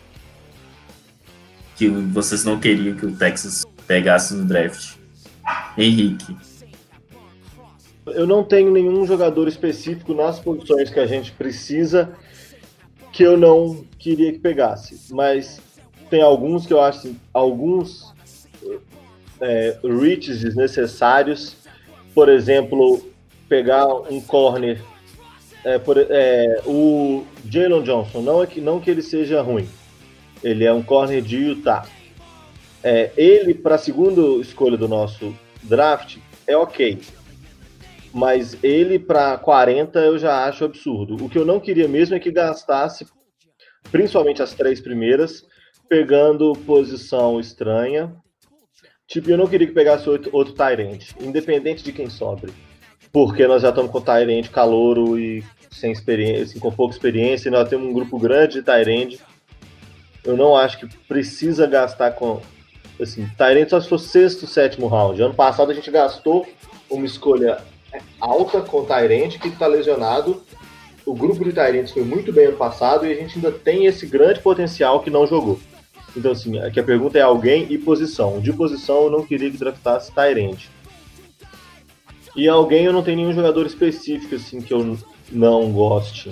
Que vocês não queriam que o Texas pegasse no draft? Henrique. Eu não tenho nenhum jogador específico nas posições que a gente precisa que eu não queria que pegasse. Mas tem alguns que eu acho, alguns reaches desnecessários. Por exemplo, pegar um corner, o Jalen Johnson, não que ele seja ruim, ele é um corner de Utah. Ele, para a segunda escolha do nosso draft, é ok, mas ele para 40 eu já acho absurdo. O que eu não queria mesmo é que gastasse, principalmente as 3 primeiras, pegando posição estranha. Tipo, eu não queria que pegasse outro tight end, independente de quem sobre. Porque nós já estamos com tight end calouro e sem experiência, assim, com pouca experiência, e nós temos um grupo grande de tight end. Eu não acho que precisa gastar com... Assim, tight end só se for 6º, 7º round. Ano passado a gente gastou uma escolha alta com tight end que está lesionado. O grupo de tight ends foi muito bem ano passado e a gente ainda tem esse grande potencial que não jogou. Então, assim, aqui a pergunta é alguém e posição. De posição, eu não queria que draftasse tight end. E alguém, eu não tenho nenhum jogador específico, assim, que eu não goste.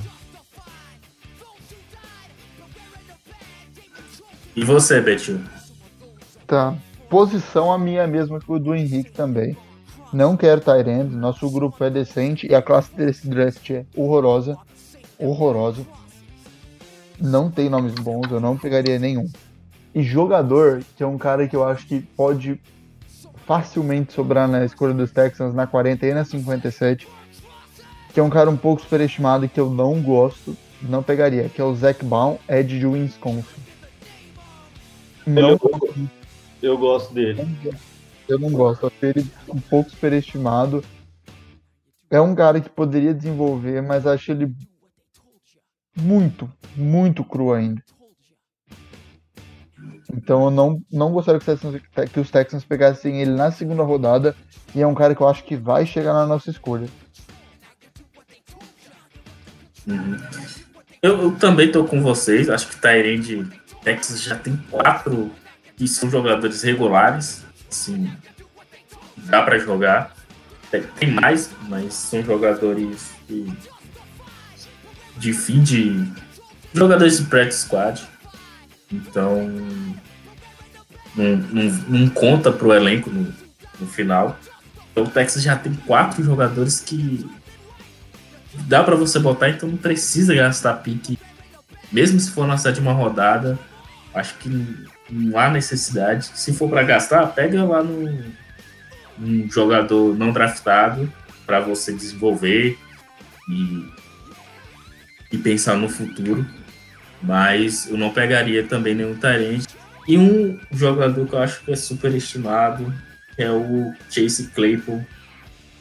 E você, Betinho? Tá. Posição a minha é a mesma que o do Henrique também. Não quero tight end. Nosso grupo é decente e a classe desse draft é horrorosa. Horrorosa. Não tem nomes bons, eu não pegaria nenhum. E jogador, que é um cara que eu acho que pode facilmente sobrar na escolha dos Texans na 40 e na 57, que é um cara um pouco superestimado e que eu não gosto, não pegaria, que é o Zach Baum, Edge de Wisconsin. Eu gosto dele. Eu não gosto, acho ele um pouco superestimado. É um cara que poderia desenvolver, mas acho ele muito, muito cru ainda. Então eu não gostaria que os Texans pegassem ele na segunda rodada, e é um cara que eu acho que vai chegar na nossa escolha. Eu também tô com vocês, acho que tight end Texas já tem 4 que são jogadores regulares, assim, dá pra jogar. Tem mais, mas são jogadores de fim de... jogadores de practice squad. Então, não conta pro elenco no final. Então, o Texas já tem 4 jogadores que dá pra você botar, então não precisa gastar pique. Mesmo se for na 7ª rodada, acho que não há necessidade. Se for pra gastar, pega lá num jogador não draftado pra você desenvolver e pensar no futuro. Mas eu não pegaria também nenhum tight end. E um jogador que eu acho que é super estimado é o Chase Claypool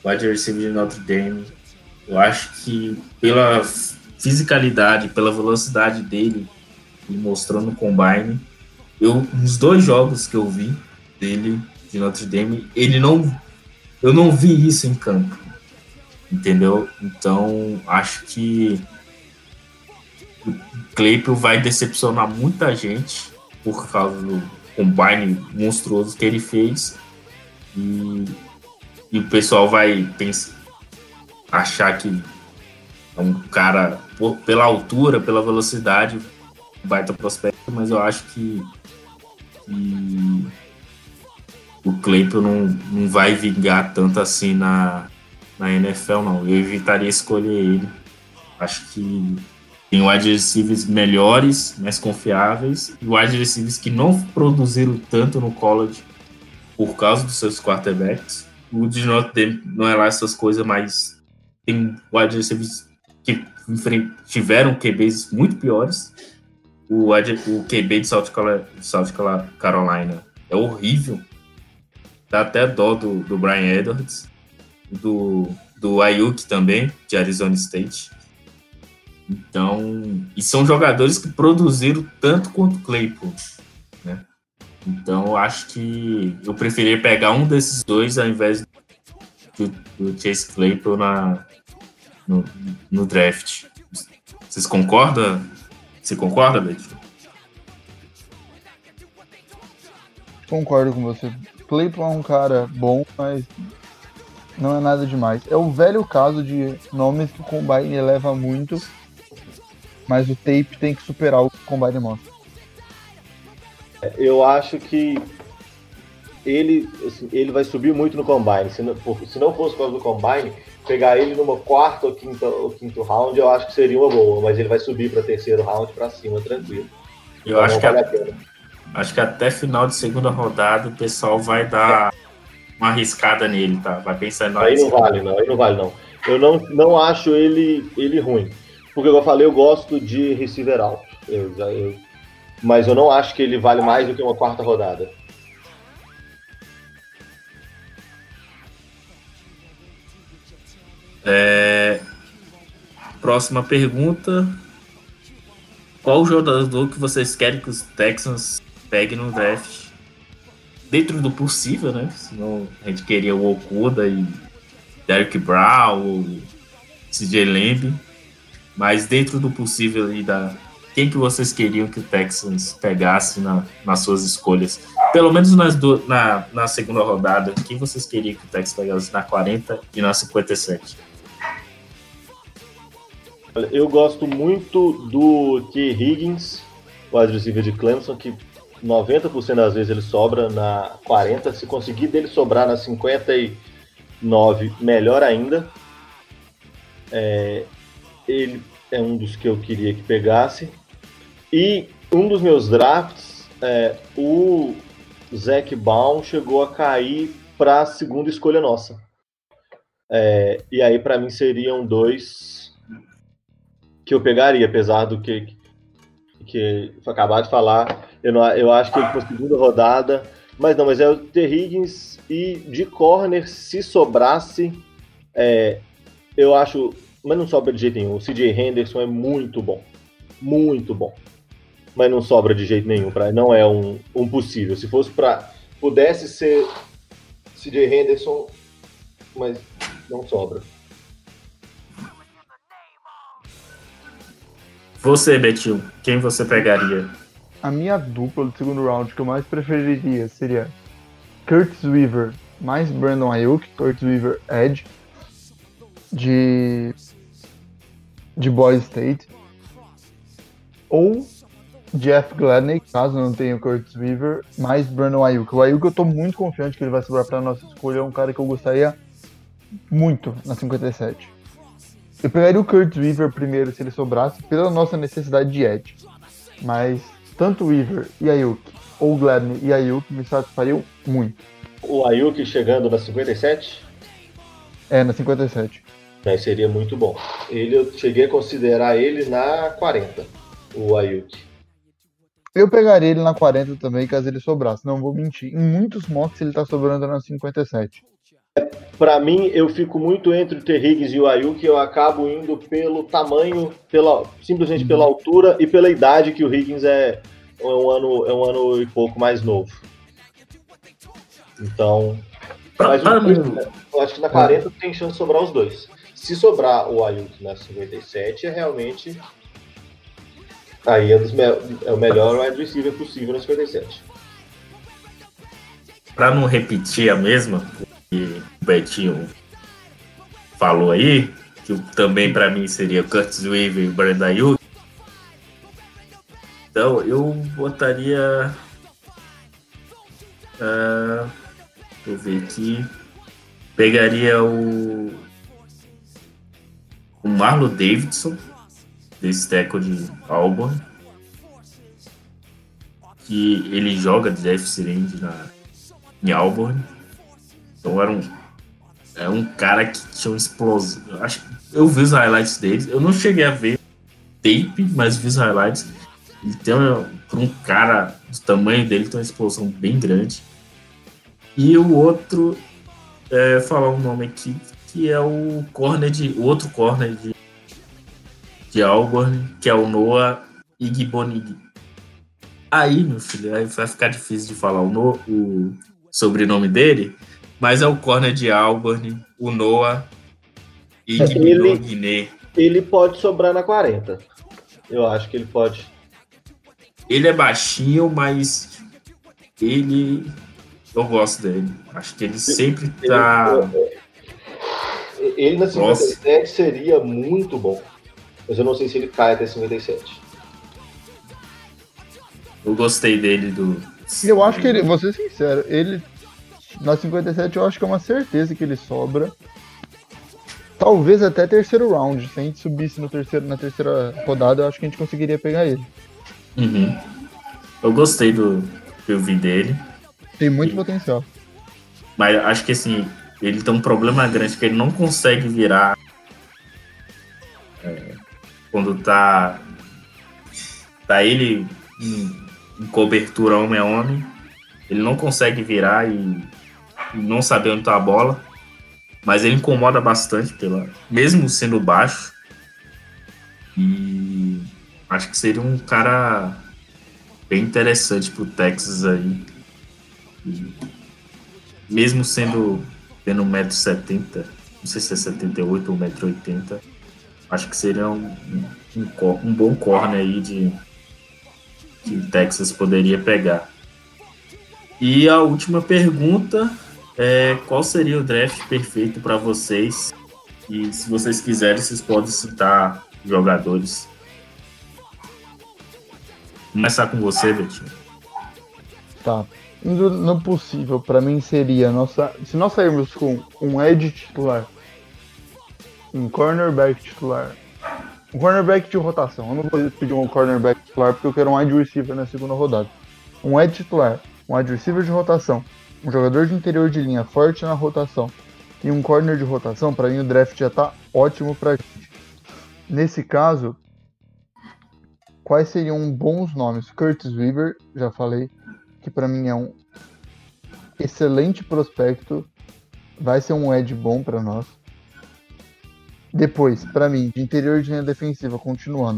wide receiver de Notre Dame. Eu acho que pela fisicalidade, pela velocidade dele, ele mostrou no Combine, nos 2 jogos que eu vi dele, de Notre Dame, eu não vi isso em campo, entendeu? Então, acho que o Claypool vai decepcionar muita gente por causa do Combine monstruoso que ele fez, e o pessoal vai achar que é um cara, pela altura, pela velocidade, baita prospecto, mas eu acho que o Claypool não vai vingar tanto assim na NFL, não. Eu evitaria escolher ele. Acho que tem wide receivers melhores, mais confiáveis, e wide receivers que não produziram tanto no college por causa dos seus quarterbacks. O de Notre Dame não é lá essas coisas, mas tem wide receivers que tiveram QBs muito piores. O QB de South Carolina é horrível. Dá até dó do Brian Edwards, do Ayuk também, de Arizona State. Então, e são jogadores que produziram tanto quanto o Claypool, né? Então, eu acho que eu preferia pegar um desses dois ao invés do Chase Claypool no draft. Vocês concordam? Você concorda, Beto? Concordo com você. Claypool é um cara bom, mas não é nada demais. É o velho caso de nomes que o Combine eleva muito, mas o tape tem que superar o que o Combine mostra. Eu acho que ele vai subir muito no Combine. Se não fosse por causa do Combine, pegar ele numa quarta ou quinto round, eu acho que seria uma boa, mas ele vai subir para terceiro round para cima, tranquilo. Eu acho que até final de segunda rodada o pessoal vai dar uma arriscada nele, tá? Vai pensar em aí não vale não. Eu não acho ele ruim. Porque, como eu falei, eu gosto de receiver alto. Mas eu não acho que ele vale mais do que uma quarta rodada. Próxima pergunta. Qual o jogador que vocês querem que os Texans peguem no draft? Dentro do possível, né? Senão a gente queria o Okuda e Derrick Brown ou CJ Lamb. Mas dentro do possível ali quem que vocês queriam que o Texans pegasse nas suas escolhas? Pelo menos na segunda rodada, quem vocês queriam que o Texans pegasse na 40 e na 57? Eu gosto muito do T. Higgins, o wide receiver de Clemson, que 90% das vezes ele sobra na 40. Se conseguir dele sobrar na 59, melhor ainda. Ele é um dos que eu queria que pegasse. E um dos meus drafts, o Zac Baun chegou a cair para a segunda escolha nossa. E aí, para mim, seriam 2 que eu pegaria, apesar do que acabar de falar. Eu acho que ele foi segunda rodada. Mas é o T. Higgins, e de corner, se sobrasse, eu acho... Mas não sobra de jeito nenhum. O C.J. Henderson é muito bom. Muito bom. Mas não sobra de jeito nenhum. Não é um possível. Se fosse pudesse ser C.J. Henderson, mas não sobra. Você, Betinho, quem você pegaria? A minha dupla do segundo round que eu mais preferiria seria Curtis Weaver mais Brandon Ayuk. Curtis Weaver Edge de Boise State, ou Jeff Gladney, caso não tenha o Curtis Weaver, mais Brandon Ayuk. O Ayuk eu tô muito confiante que ele vai sobrar para nossa escolha, é um cara que eu gostaria muito na 57. Eu pegaria o Curtis Weaver primeiro se ele sobrasse, pela nossa necessidade de edge, mas tanto Weaver e Ayuk, ou Gladney e Ayuk me satisfariam muito. O Ayuk chegando na 57? Na 57. Seria muito bom. Eu cheguei a considerar ele na 40, o Ayuk. Eu pegaria ele na 40 também, caso ele sobrasse. Não vou mentir. Em muitos mocks ele tá sobrando na 57. Pra mim, eu fico muito entre o T. Higgins e o Ayuk, eu acabo indo pelo tamanho, simplesmente pela altura e pela idade, que o Higgins é um ano e pouco mais novo. Então, mas eu acho que na 40 tem chance de sobrar os dois. Se sobrar o Ayuk na 57, é realmente... Aí é o melhor wide receiver possível na 57. Para não repetir a mesma que o Betinho falou aí, que também para mim seria Curtis Weaver e Brandon Ayuk. Então eu botaria... deixa eu ver aqui. Pegaria o Marlon Davidson, desse tackle de Auburn, que ele joga de deficit end em Auburn. Então era um cara que tinha uma explosão. Eu vi os highlights dele. Eu não cheguei a ver tape, mas vi os highlights. Ele tem um cara do tamanho dele, tem uma explosão bem grande. E o outro, falar um nome aqui, que é o outro corner de Auburn, que é o Noah Igbonig. Aí, meu filho, aí vai ficar difícil de falar o sobrenome dele, mas é o corner de Auburn, o Noah Igbonig. Ele pode sobrar na 40. Eu acho que ele pode. Ele é baixinho, mas eu gosto dele. Acho que ele sempre tá... Ele na 57 seria muito bom. Mas eu não sei se ele cai até 57. Eu gostei dele Eu acho que ele, vou ser sincero, ele na 57 eu acho que é uma certeza que ele sobra. Talvez até terceiro round. Se a gente subisse na terceira rodada, eu acho que a gente conseguiria pegar ele. Uhum. Eu gostei do que eu vi dele. Tem muito potencial. Mas acho que assim, ele tem um problema grande, que ele não consegue virar quando tá ele em cobertura homem a homem. Ele não consegue virar e não saber onde tá a bola. Mas ele incomoda bastante, mesmo sendo baixo. E acho que seria um cara bem interessante pro Texas aí. E mesmo tendo 1,70m, não sei se é 78 ou 1,80m, acho que seria um bom corner aí que o Texas poderia pegar. E a última pergunta é: qual seria o draft perfeito para vocês? E se vocês quiserem, vocês podem citar jogadores. Vou começar com você, Betinho. Tá. Indo no possível, pra mim seria se nós sairmos com um edge titular, um cornerback titular, um cornerback de rotação. Eu não vou pedir um cornerback titular porque eu quero um wide receiver na segunda rodada. Um edge titular, um wide receiver de rotação, um jogador de interior de linha forte na rotação e um corner de rotação, pra mim o draft já tá ótimo pra gente. Nesse caso, quais seriam bons nomes? Curtis Weaver, já falei, que pra mim é um excelente prospecto, vai ser um edge bom pra nós. Depois, pra mim, de interior de linha defensiva, continuando.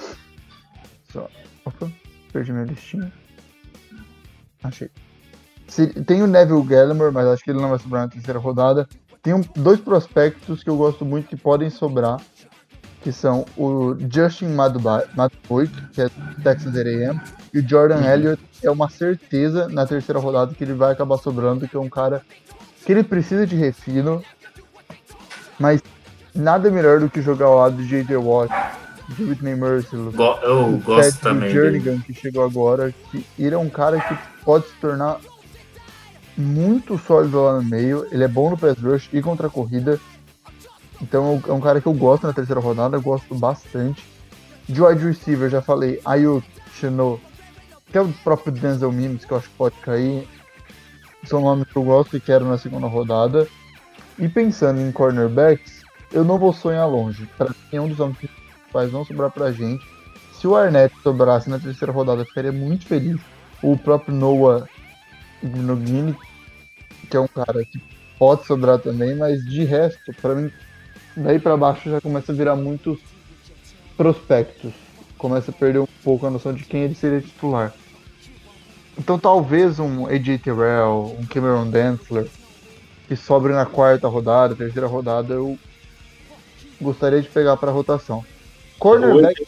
Opa, perdi minha listinha. Achei. Tem o Neville Gallimore, mas acho que ele não vai sobrar na terceira rodada. Tem dois prospectos que eu gosto muito que podem sobrar, que são o Justin Madubuik, que é do Texas A&M, e o Jordan Elliott, que é uma certeza na terceira rodada que ele vai acabar sobrando, que é um cara que ele precisa de refino, mas nada melhor do que jogar ao lado de J.J. Watt, de Whitney Merciless, eu gosto também Jernigan, que chegou agora, que ele é um cara que pode se tornar muito sólido lá no meio, ele é bom no pass rush e contra a corrida. Então é um cara que eu gosto na terceira rodada, eu gosto bastante. De wide receiver, já falei, Ayuk, Chenot, que é o próprio Denzel Mims, que eu acho que pode cair. São nomes que eu gosto e quero na segunda rodada. E pensando em cornerbacks, eu não vou sonhar longe. Para mim é um dos nomes principais, não sobrar pra gente. Se o Arnett sobrasse na terceira rodada, eu ficaria muito feliz. O próprio Noah Igbonig, que é um cara que pode sobrar também, mas de resto, pra mim, daí pra baixo já começa a virar muitos prospectos. Começa a perder um pouco a noção de quem ele seria titular. Então talvez um AJ Terrell, um Cameron Dantzler, que sobre na quarta rodada, terceira rodada, eu gostaria de pegar para rotação. Cornerback,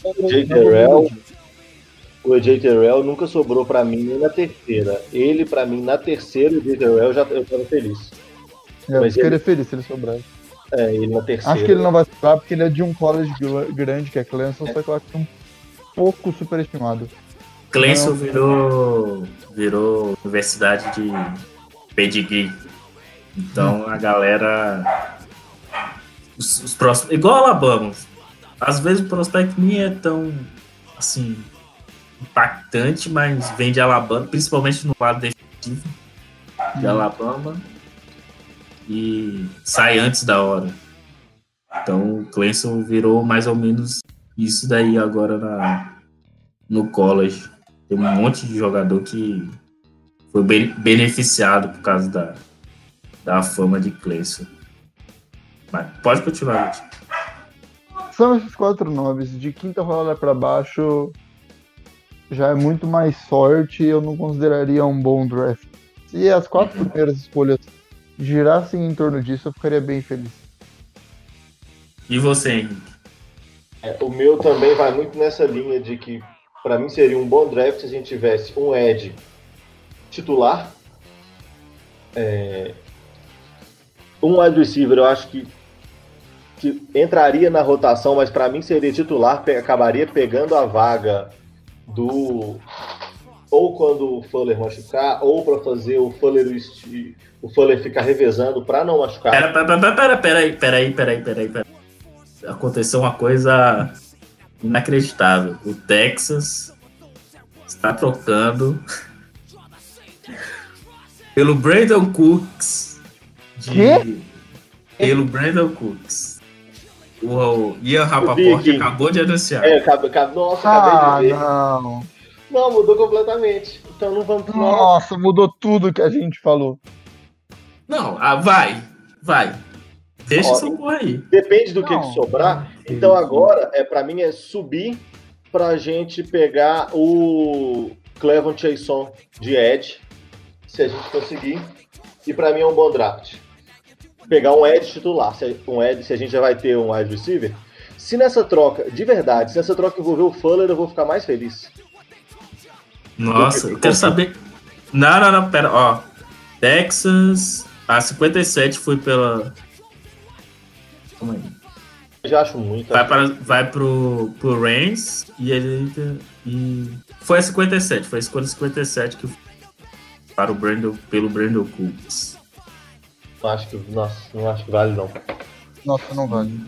o AJ Terrell nunca sobrou para mim nem na terceira. Ele, para mim, na terceira, o AJ Terrell eu tava feliz. Eu ficaria feliz se ele sobrasse. Ele na terceira. Acho que ele não vai sobrar porque ele é de um college grande, que é Clemson, só que eu acho que é um pouco superestimado. Clemson virou universidade de pedigree. Então a galera. Os próximos. Igual Alabama. Às vezes o prospecto nem é tão assim impactante, mas vem de Alabama, principalmente no lado defensivo de Alabama. E sai antes da hora. Então o Clemson virou mais ou menos isso daí agora no college. Tem um monte de jogador que foi beneficiado por causa da fama de Clemson. Mas pode continuar, gente. São esses 4 nomes. De quinta rodada para baixo já é muito mais sorte. Eu não consideraria um bom draft. Se as 4 primeiras escolhas girassem em torno disso, eu ficaria bem feliz. E você, Henrique? O meu também vai muito nessa linha de que, para mim, seria um bom draft se a gente tivesse um edge titular. Um wide receiver, eu acho que entraria na rotação, mas para mim seria titular, acabaria pegando a vaga do... Ou quando o Fuller machucar, ou para fazer o Fuller ficar revezando para não machucar. Peraí. Aconteceu uma coisa inacreditável. O Texas está trocando pelo Brandon Cooks. Pelo Brandon Cooks. O Ian Rapoport acabou de anunciar. Nossa, acabei de ver. Não. Não, mudou completamente. Então não vamos... Nossa, mudou tudo que a gente falou. Não, vai. Deixa essa porra aí. Depende do que sobrar. Então agora, pra mim, é subir pra gente pegar o Clevon Chason de Edge, se a gente conseguir. E pra mim é um bom draft. Pegar um Edge titular. Se a gente já vai ter um wide receiver. Se nessa troca, de verdade, se essa troca envolver o Fuller, eu vou ficar mais feliz. Nossa, eu quero saber. Não, pera, ó. Texas, a 57 foi pela. Calma aí. Eu já acho muito. Vai pro Rams e ele. Foi a 57, foi a escolha 57 que para pelo Brandon Cooks. Não acho que vale, não. Nossa, não vale.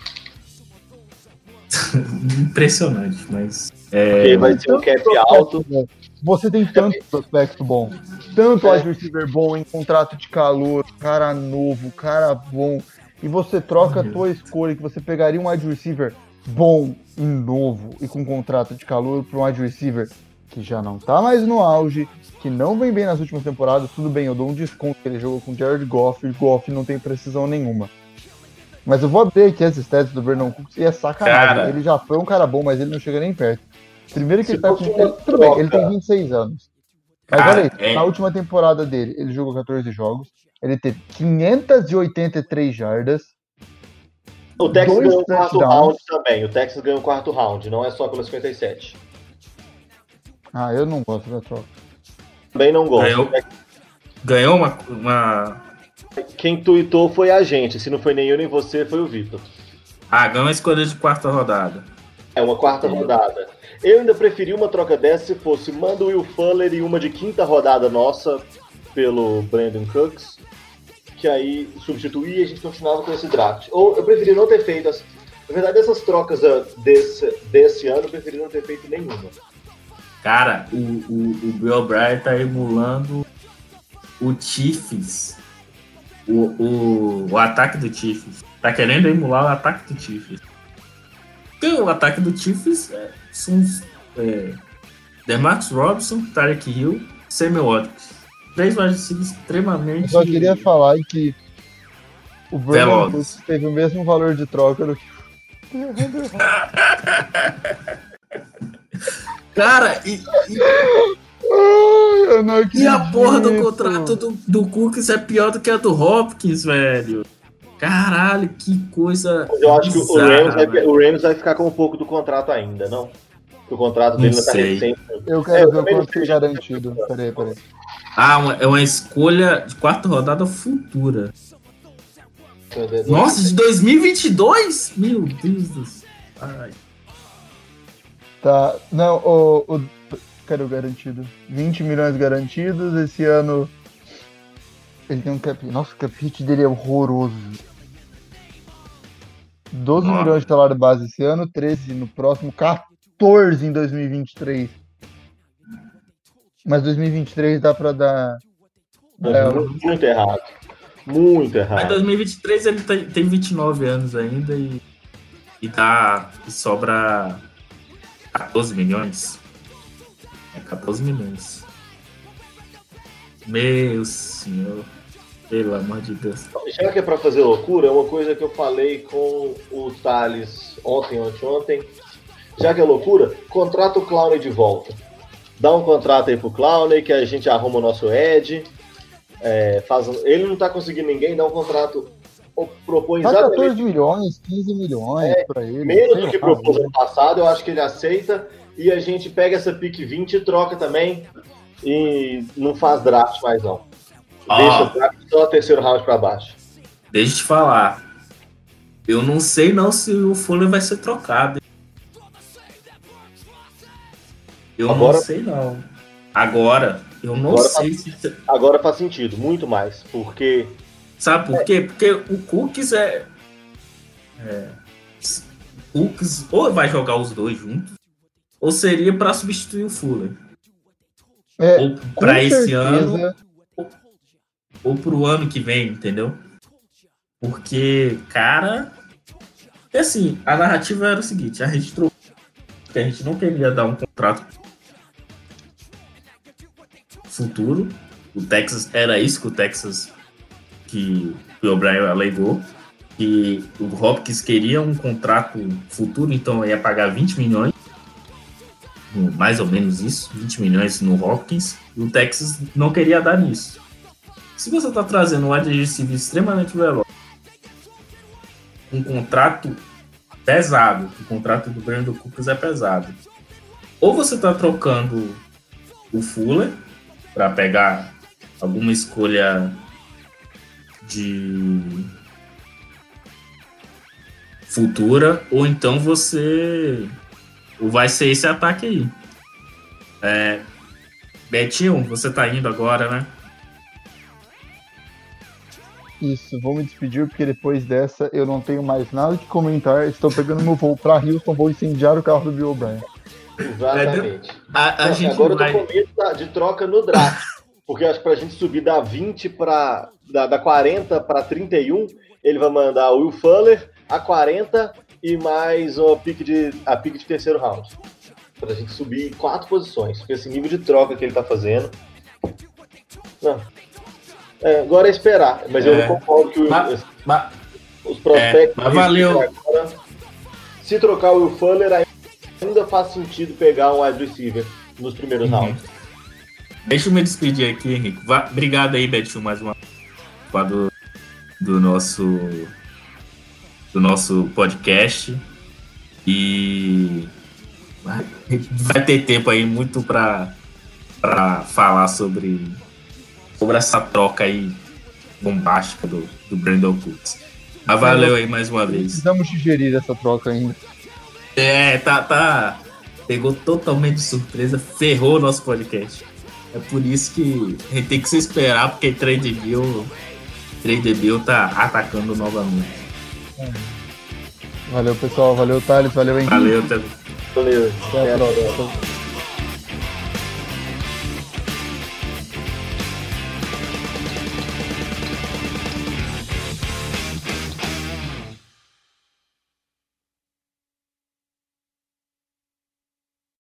Impressionante, mas. Porque vai ser um cap alto. Você tem tanto prospecto bom, tanto wide receiver bom em contrato de calor, cara novo, cara bom, e você troca a tua escolha, que você pegaria um wide receiver bom e novo e com contrato de calor para um wide receiver que já não tá mais no auge, que não vem bem nas últimas temporadas. Tudo bem, eu dou um desconto que ele jogou com Jared Goff, e Goff não tem precisão nenhuma. Mas eu vou abrir aqui as stats do Brandon Cooks e é sacanagem. Cara. Ele já foi um cara bom, mas ele não chega nem perto. Primeiro que ele tá com... Tudo bem, ele tem 26 anos. Mas olha aí, na última temporada dele, ele jogou 14 jogos, ele teve 583 jardas. O Texas ganhou o quarto round também. O Texas ganhou o quarto round, não é só pela 57. Ah, eu não gosto da troca. Também não gosto. Ganhou uma... Quem tuitou foi a gente. Se não foi nem eu nem você, foi o Vitor. Ganhou uma escolha de quarta rodada. É uma quarta rodada. Eu ainda preferi uma troca dessa se fosse manda o Will Fuller e uma de quinta rodada nossa pelo Brandon Cooks, que aí substituía e a gente continuava com esse draft. Ou eu preferi não ter feito... Na verdade, essas trocas desse ano, eu preferi não ter feito nenhuma. Cara, o Bill O'Brien tá emulando o Chiefs. O ataque do Chiefs. Tá querendo emular o ataque do Chiefs. Porque o ataque do Chiefs são DeMarcus Robinson, Tyreek Hill, Samuel Watkins. 3 wide receivers Eu extremamente só queria falar que o Brandon velozes. Cooks teve o mesmo valor de troca do que Cara, Ai, eu não acredito. e a porra do contrato do Cooks é pior do que a do Hopkins, velho. Caralho, que coisa. Eu acho que bizarra, o Rams vai ficar com um pouco do contrato ainda, não? Porque o contrato dele Não ainda tá sei. recente. Eu quero ver o também não quanto foi sei. garantido. Peraí. É uma escolha de 4ª rodada futura. Nossa, de 2022? Meu Deus do céu. Ai. Tá. Não, quero o garantido. 20 milhões garantidos. Esse ano ele tem um cap. Nossa, o cap hit dele é horroroso. 12 Nossa. milhões de salário base esse ano, 13 no próximo, 14 em 2023. Mas 2023 dá pra dar. Muito errado. Muito Em errado. 2023 ele tem 29 anos ainda e sobra 14 milhões. 14 milhões. Meu senhor. Pelo amor de Deus. Já que é pra fazer loucura, é uma coisa que eu falei com o Thales ontem. Já que é loucura, contrata o Clowney de volta. Dá um contrato aí pro Clowney, que a gente arruma o nosso Ed. Ele não tá conseguindo ninguém, dá um contrato. Propõe Dá exatamente 14 milhões, 15 milhões pra ele. menos do que propôs ano passado, eu acho que ele aceita. E a gente pega essa pick 20 e troca também. E não faz draft mais não. Deixa o draft só o 3º round pra baixo. Deixa eu te falar. Eu não sei não se o Fuller vai ser trocado. Eu Agora- não sei não. Agora, eu não Agora sei se... Agora faz sentido, muito mais. Porque Sabe por quê? Porque o Cooks Cooks ou vai jogar os dois juntos, ou seria para substituir o Fuller. Ou Com para esse certeza. ano, ou pro ano que vem, entendeu? Porque, cara... Assim, a narrativa era o seguinte, a gente trocou, que a gente não queria dar um contrato futuro. O Texas, era isso que o Texas, que o O'Brien alegou, que o Hopkins queria um contrato futuro, então ia pagar 20 milhões, mais ou menos isso, 20 milhões no Hopkins, e o Texas não queria dar nisso. Se você está trazendo um wide receiver extremamente veloz, um contrato pesado, o contrato do Brandon Cooks é pesado, ou você está trocando o Fuller para pegar alguma escolha de futura, ou então vai ser esse ataque aí. Betinho, você tá indo agora, né? Isso, vou me despedir porque depois dessa eu não tenho mais nada que comentar. Estou pegando meu voo para Houston, vou incendiar o carro do Bill O'Brien. exatamente. A gente Agora vai... eu tô com medo de troca no draft. Porque eu acho que pra gente subir da 20 para da 40 para 31, ele vai mandar o Will Fuller, a 40 e mais a pick de 3º round. Pra gente subir 4 posições. Com esse nível de troca que ele tá fazendo. Não. Agora é esperar. Mas eu não concordo que os prospectos. mas valeu. Agora, se trocar o Will Fuller, ainda faz sentido pegar um wide receiver nos primeiros rounds. Deixa eu me despedir aqui, Henrique. Obrigado aí, Betinho, mais uma vez do nosso podcast. E vai ter tempo aí muito para falar sobre essa troca aí bombástica do Brandon Cooks. Mas valeu aí mais uma vez. Precisamos digerir essa troca ainda. Pegou totalmente de surpresa, ferrou o nosso podcast. É por isso que a gente tem que se esperar, porque Trade Bill tá atacando novamente. Valeu, pessoal. Valeu, Thales. Valeu, Henrique. Valeu, Valeu. Até a próxima.